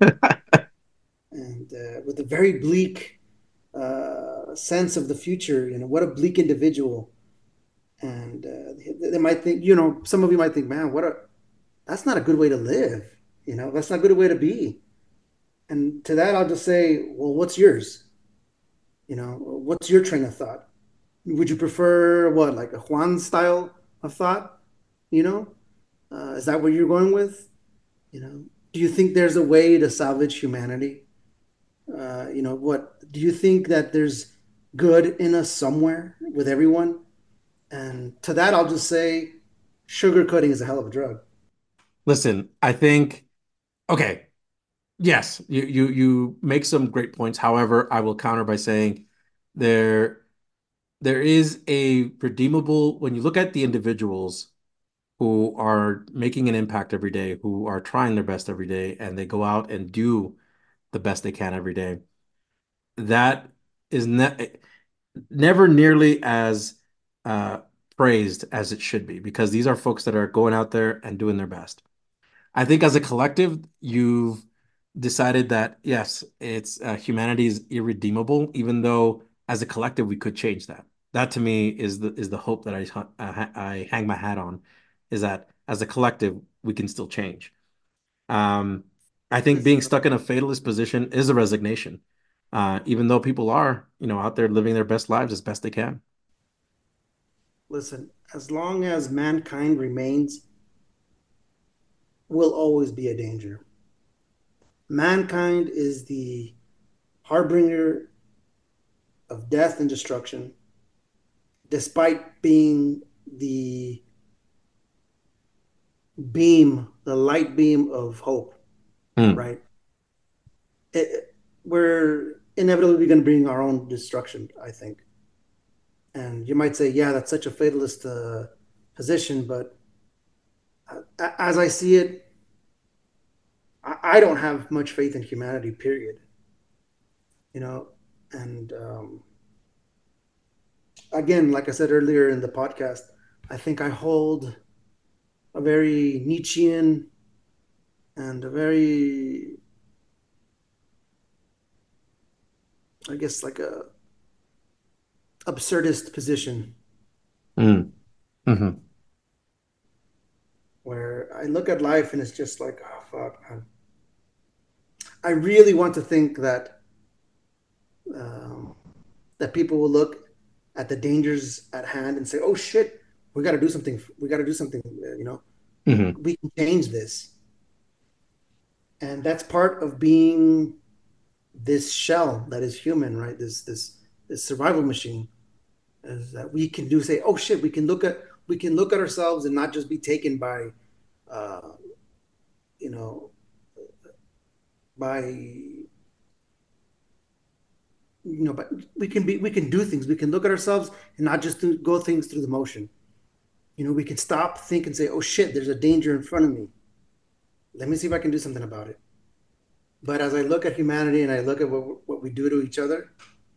and with a very bleak sense of the future. What a bleak individual. And they might think, some of you might think, man, that's not a good way to live. That's not a good way to be. And to that, I'll just say, well, what's yours? What's your train of thought? Would you prefer what, like a Juan style of thought? You know, is that what you're going with? Do you think there's a way to salvage humanity? What do you think that there's good in us somewhere with everyone? And to that, I'll just say, sugarcoating is a hell of a drug. Listen, I think, okay, yes, you make some great points. However, I will counter by saying there there is a redeemable when you look at the individuals who are making an impact every day, who are trying their best every day, and they go out and do the best they can every day. That is never nearly as uh, praised as it should be because these are folks that are going out there and doing their best. I think as a collective, you've decided that yes, it's humanity is irredeemable, even though as a collective we could change that. That to me is the hope that I hang my hat on, is that as a collective we can still change. Um, I think being Listen, stuck in a fatalist position is a resignation, even though people are, out there living their best lives as best they can. listen. As long as mankind remains, will always be a danger. Mankind is the harbinger of death and destruction, despite being the the light beam of hope, Hmm. right? We're inevitably going to bring our own destruction, I think. And you might say, yeah, that's such a fatalist position, but as I see it, I don't have much faith in humanity, period. You know, and again, like I said earlier in the podcast, I think I hold a very Nietzschean and a very, I guess, like a absurdist position Hmm. Hmm. where I look at life and it's just like, oh fuck, man. I really want to think um, that people will look at the dangers at hand and say, "Oh shit, we got to do something. We got to do something. Hmm. We can change this." And that's part of being this shell that is human, right? This survival machine is that we can do say, "Oh shit, we can look at ourselves and not just be taken by, uh, you know, by but we can do things. We can look at ourselves and not just go things through the motion. We can stop, think, and say, "Oh shit, there's a danger in front of me. Let me see if I can do something about it." But as I look at humanity and I look at what we do to each other,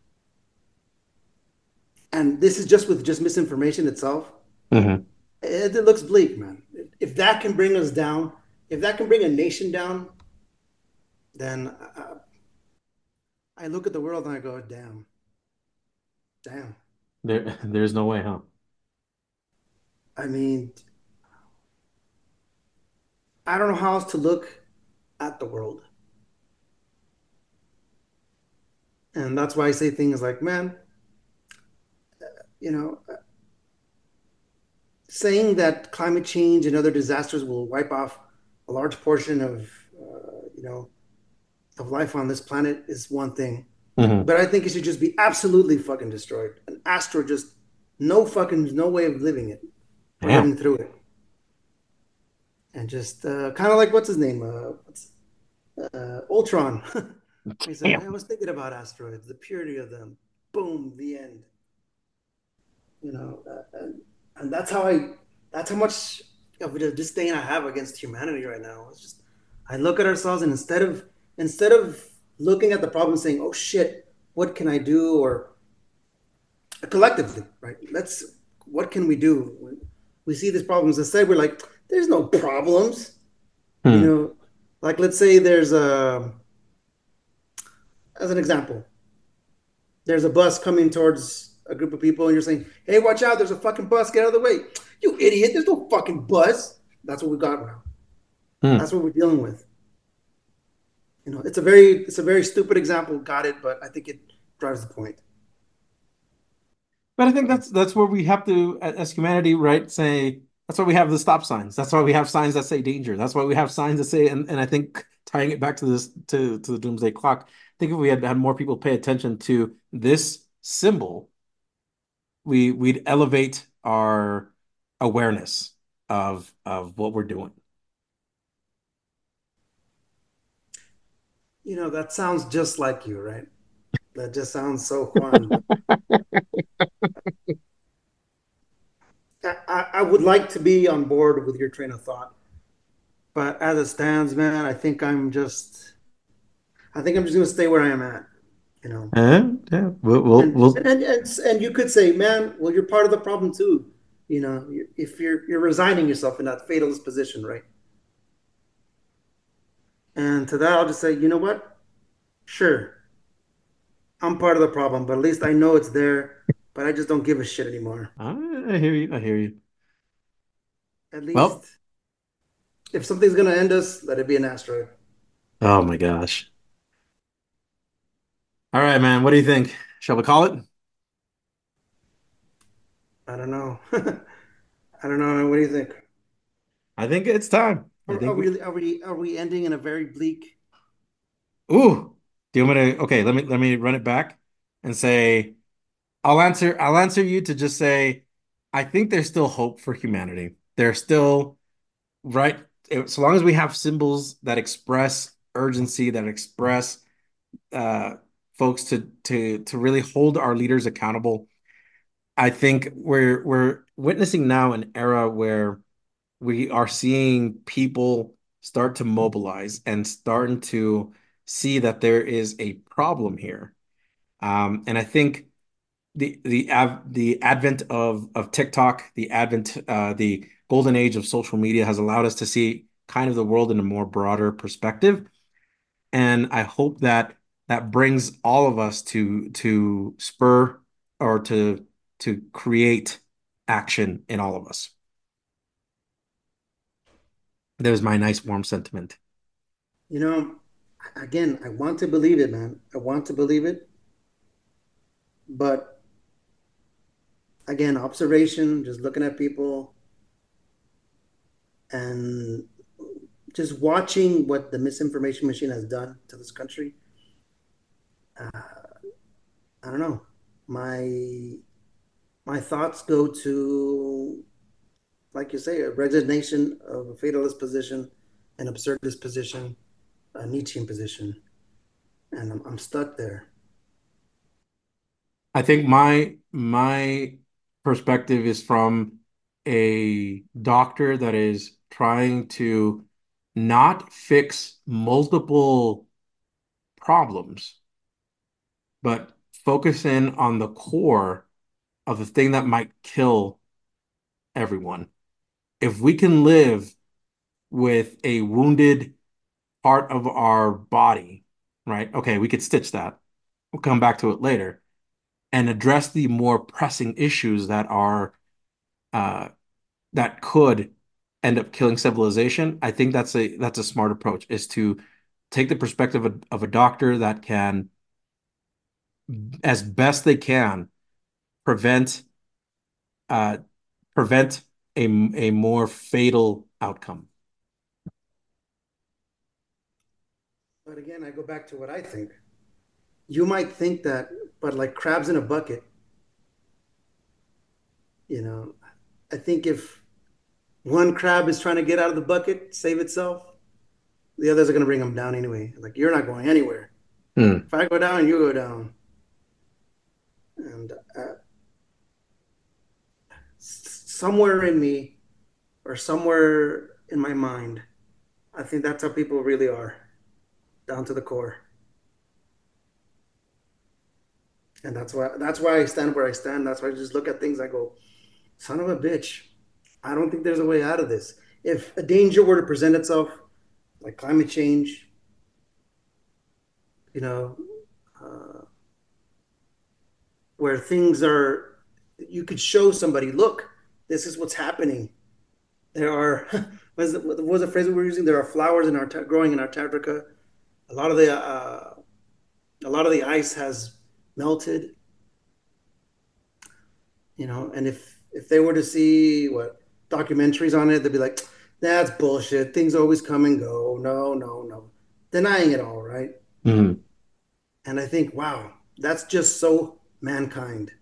and this is just with just misinformation itself, Hmm. it looks bleak, man. If that can bring us down, if that can bring a nation down, then I look at the world and I go, "Damn, damn." There's no way, huh? I mean, I don't know how else to look at the world, and that's why I say things like, "Man, you know, saying that climate change and other disasters will wipe off a large portion of you know of life on this planet is one thing, Hmm. but I think it should just be absolutely fucking destroyed. An asteroid, just no way of living it or Damn. living through it, and just kind of like what's his name, Ultron. He said, Damn. "I was thinking about asteroids, the purity of them. Boom, the end." And that's how much of a disdain I have against humanity right now. It's just I look at ourselves, and instead of looking at the problem and saying, "Oh shit, what can I do?" or collectively, right? What can we do? We see these problems. Instead, we're like, "There's no problems," you Hmm. know. Like let's say there's as an example, there's a bus coming towards a group of people, and you're saying, "Hey, watch out! There's a fucking bus. Get out of the way, you idiot! There's no fucking bus." That's what we got now. That's Hmm. what we're dealing with. It's a very stupid example. Got it, but I think it drives the point. But I think that's where we have to, as humanity, right, say that's why we have the stop signs. That's why we have signs that say danger. That's why we have signs that say, and I think tying it back to this to the doomsday clock, I think if we had more people pay attention to this symbol, we'd elevate our awareness of what we're doing. That sounds just like you, right? That just sounds so Juan. But I would like to be on board with your train of thought, but as it stands, man, I think I think I'm just gonna stay where I am at, you know. Yeah, And you could say, man, well, you're part of the problem too. You know, if you're resigning yourself in that fatalist position, right? And to that, I'll just say, you know what? Sure, I'm part of the problem, but at least I know it's there. But I just don't give a shit anymore. I hear you. I hear you. At Well, least if something's gonna end us, let it be an asteroid. oh my gosh. All right, man. What do you think? Shall we call it? I don't know. I don't know. What do you think? I think it's time. I Are think we. we ending in a very bleak? Ooh. Do you want me to? Okay, let me run it back and say I'll answer you to just say I think there's still hope for humanity. There's still right so long as we have symbols that express urgency, that express uh folks to really hold our leaders accountable. I think we're witnessing now an era where we are seeing people start to mobilize and starting to see that there is a problem here. And I think the advent of TikTok, the golden age of social media has allowed us to see kind of the world in a more broader perspective. And I hope that that brings all of us to spur or to create action in all of us. There's my nice warm sentiment. You know, again, I want to believe it, man. I want to believe it, but again, observation, just looking at people and just watching what the misinformation machine has done to this country. I don't know. My thoughts go to, like you say, a resignation of a fatalist position, an absurdist position, a Nietzschean position, and I'm stuck there. I think my perspective is from a doctor that is trying to not fix multiple problems, but focus in on the core of the thing that might kill everyone. If we can live with a wounded part of our body, right? Okay, we could stitch that. We'll come back to it later and address the more pressing issues uh, that could end up killing civilization. I think that's a smart approach, is to take the perspective of a doctor that can, as best they can, prevent uh, prevent a more fatal outcome. But again, I go back to what I think. You might think that, but like crabs in a bucket, you know, I think if one crab is trying to get out of the bucket, save itself, the others are going to bring them down anyway. Like, you're not going anywhere. Hmm. If I go down, you go down. And somewhere in me or somewhere in my mind, I think that's how people really are, down to the core. And that's why I stand where I stand. That's why I just look at things. I go, son of a bitch. I don't think there's a way out of this. If a danger were to present itself, like climate change, you know, uh, where things are, you could show somebody, look, this is what's happening. There are, what was the phrase we were using? There are flowers in our growing in Antarctica. A lot of the a lot of the ice has melted, you know. And if they were to see what documentaries on it, they'd be like, "That's bullshit. Things always come and go. No, no, no," denying it all, right? Mhm. And I think, wow, that's just so mankind.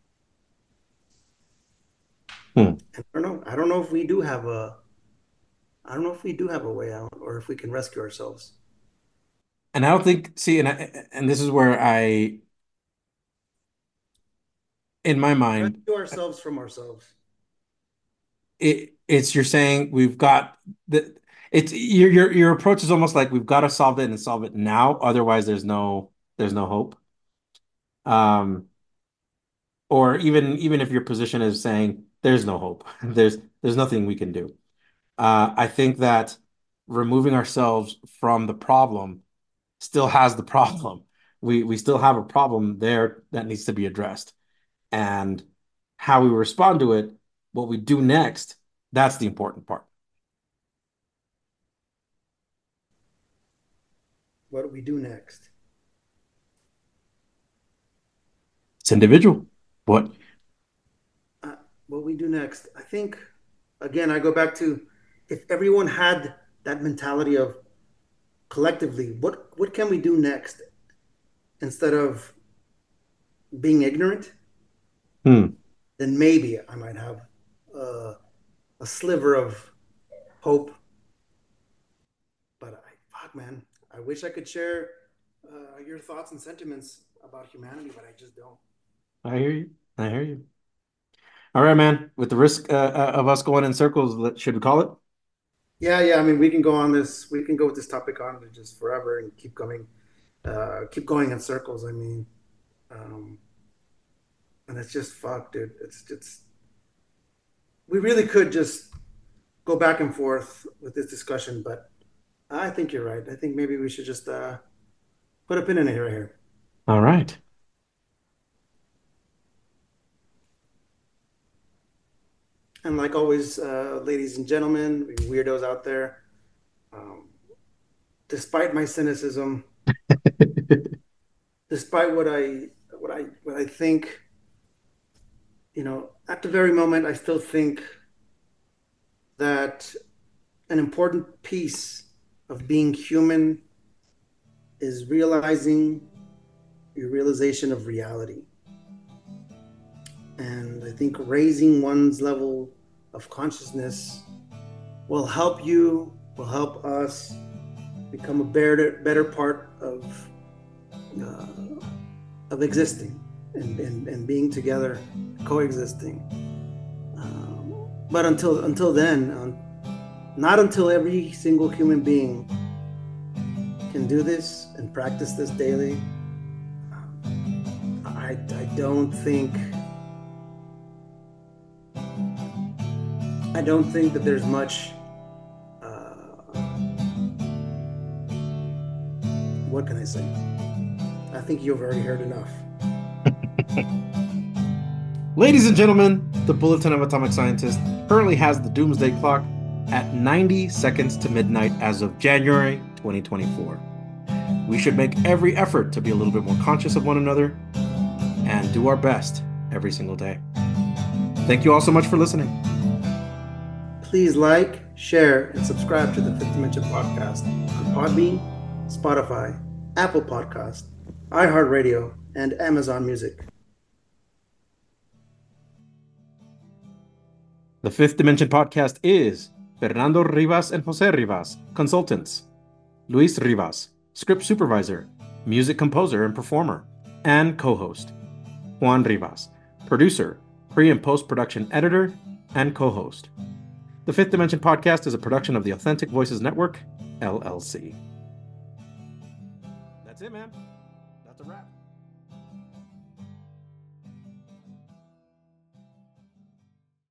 Hmm. And I don't know. I don't know if we do have a. I don't know if we do have a way out, or if we can rescue ourselves. And I don't think, see, and this is where in my mind, Rescue ourselves from ourselves. it's you're saying we've got the It's your approach is almost like we've got to solve it and solve it now. Otherwise, there's no hope. Um, or even if your position is saying there's no hope, there's nothing we can do. I think that removing ourselves from the problem still has the problem. We still have a problem there that needs to be addressed. And how we respond to it, what we do next, that's the important part. What do we do next? It's individual. What? Uh, what we do next? I think, again, I go back to if everyone had that mentality of collectively, what can we do next instead of being ignorant, Hmm. then maybe I might have uh, a sliver of hope. But fuck, man, I wish I could share your thoughts and sentiments about humanity, but I just don't. I hear you. I hear you. All right, man. With the risk of us going in circles, should we call it? Yeah, yeah. I mean, we can go on this. We can go with this topic on just forever and keep going in circles. I mean, um, and it's just fuck, dude. It's we really could just go back and forth with this discussion, but I think you're right. I think maybe we should just put a pin in it right here. All right. And like always, ladies and gentlemen, weirdos out there, um, despite my cynicism, despite what I think, at the very moment, I still think that an important piece of being human is realizing your realization of reality. And I think raising one's level of consciousness will help us become a better part uh, of existing and being together, coexisting. But until then, not until every single human being can do this and practice this daily, I don't think that there's much. What can I say? I think you've already heard enough. Ladies and gentlemen, the Bulletin of Atomic Scientist currently has the doomsday clock at 90 seconds to midnight as of January 2024. We should make every effort to be a little bit more conscious of one another and do our best every single day. Thank you all so much for listening. Please like, share, and subscribe to the Fifth Dimension Podcast on Podbean, Spotify, Apple Podcast, iHeartRadio, and Amazon Music. The Fifth Dimension Podcast is Fernando Rivas and Jose Rivas, consultants. Luis Rivas, script supervisor, music composer and performer, and co-host. Juan Rivas, producer, pre- and post-production editor, and co-host. The Fifth Dimension Podcast is a production of the Authentic Voices Network, LLC. That's it, man. That's a wrap.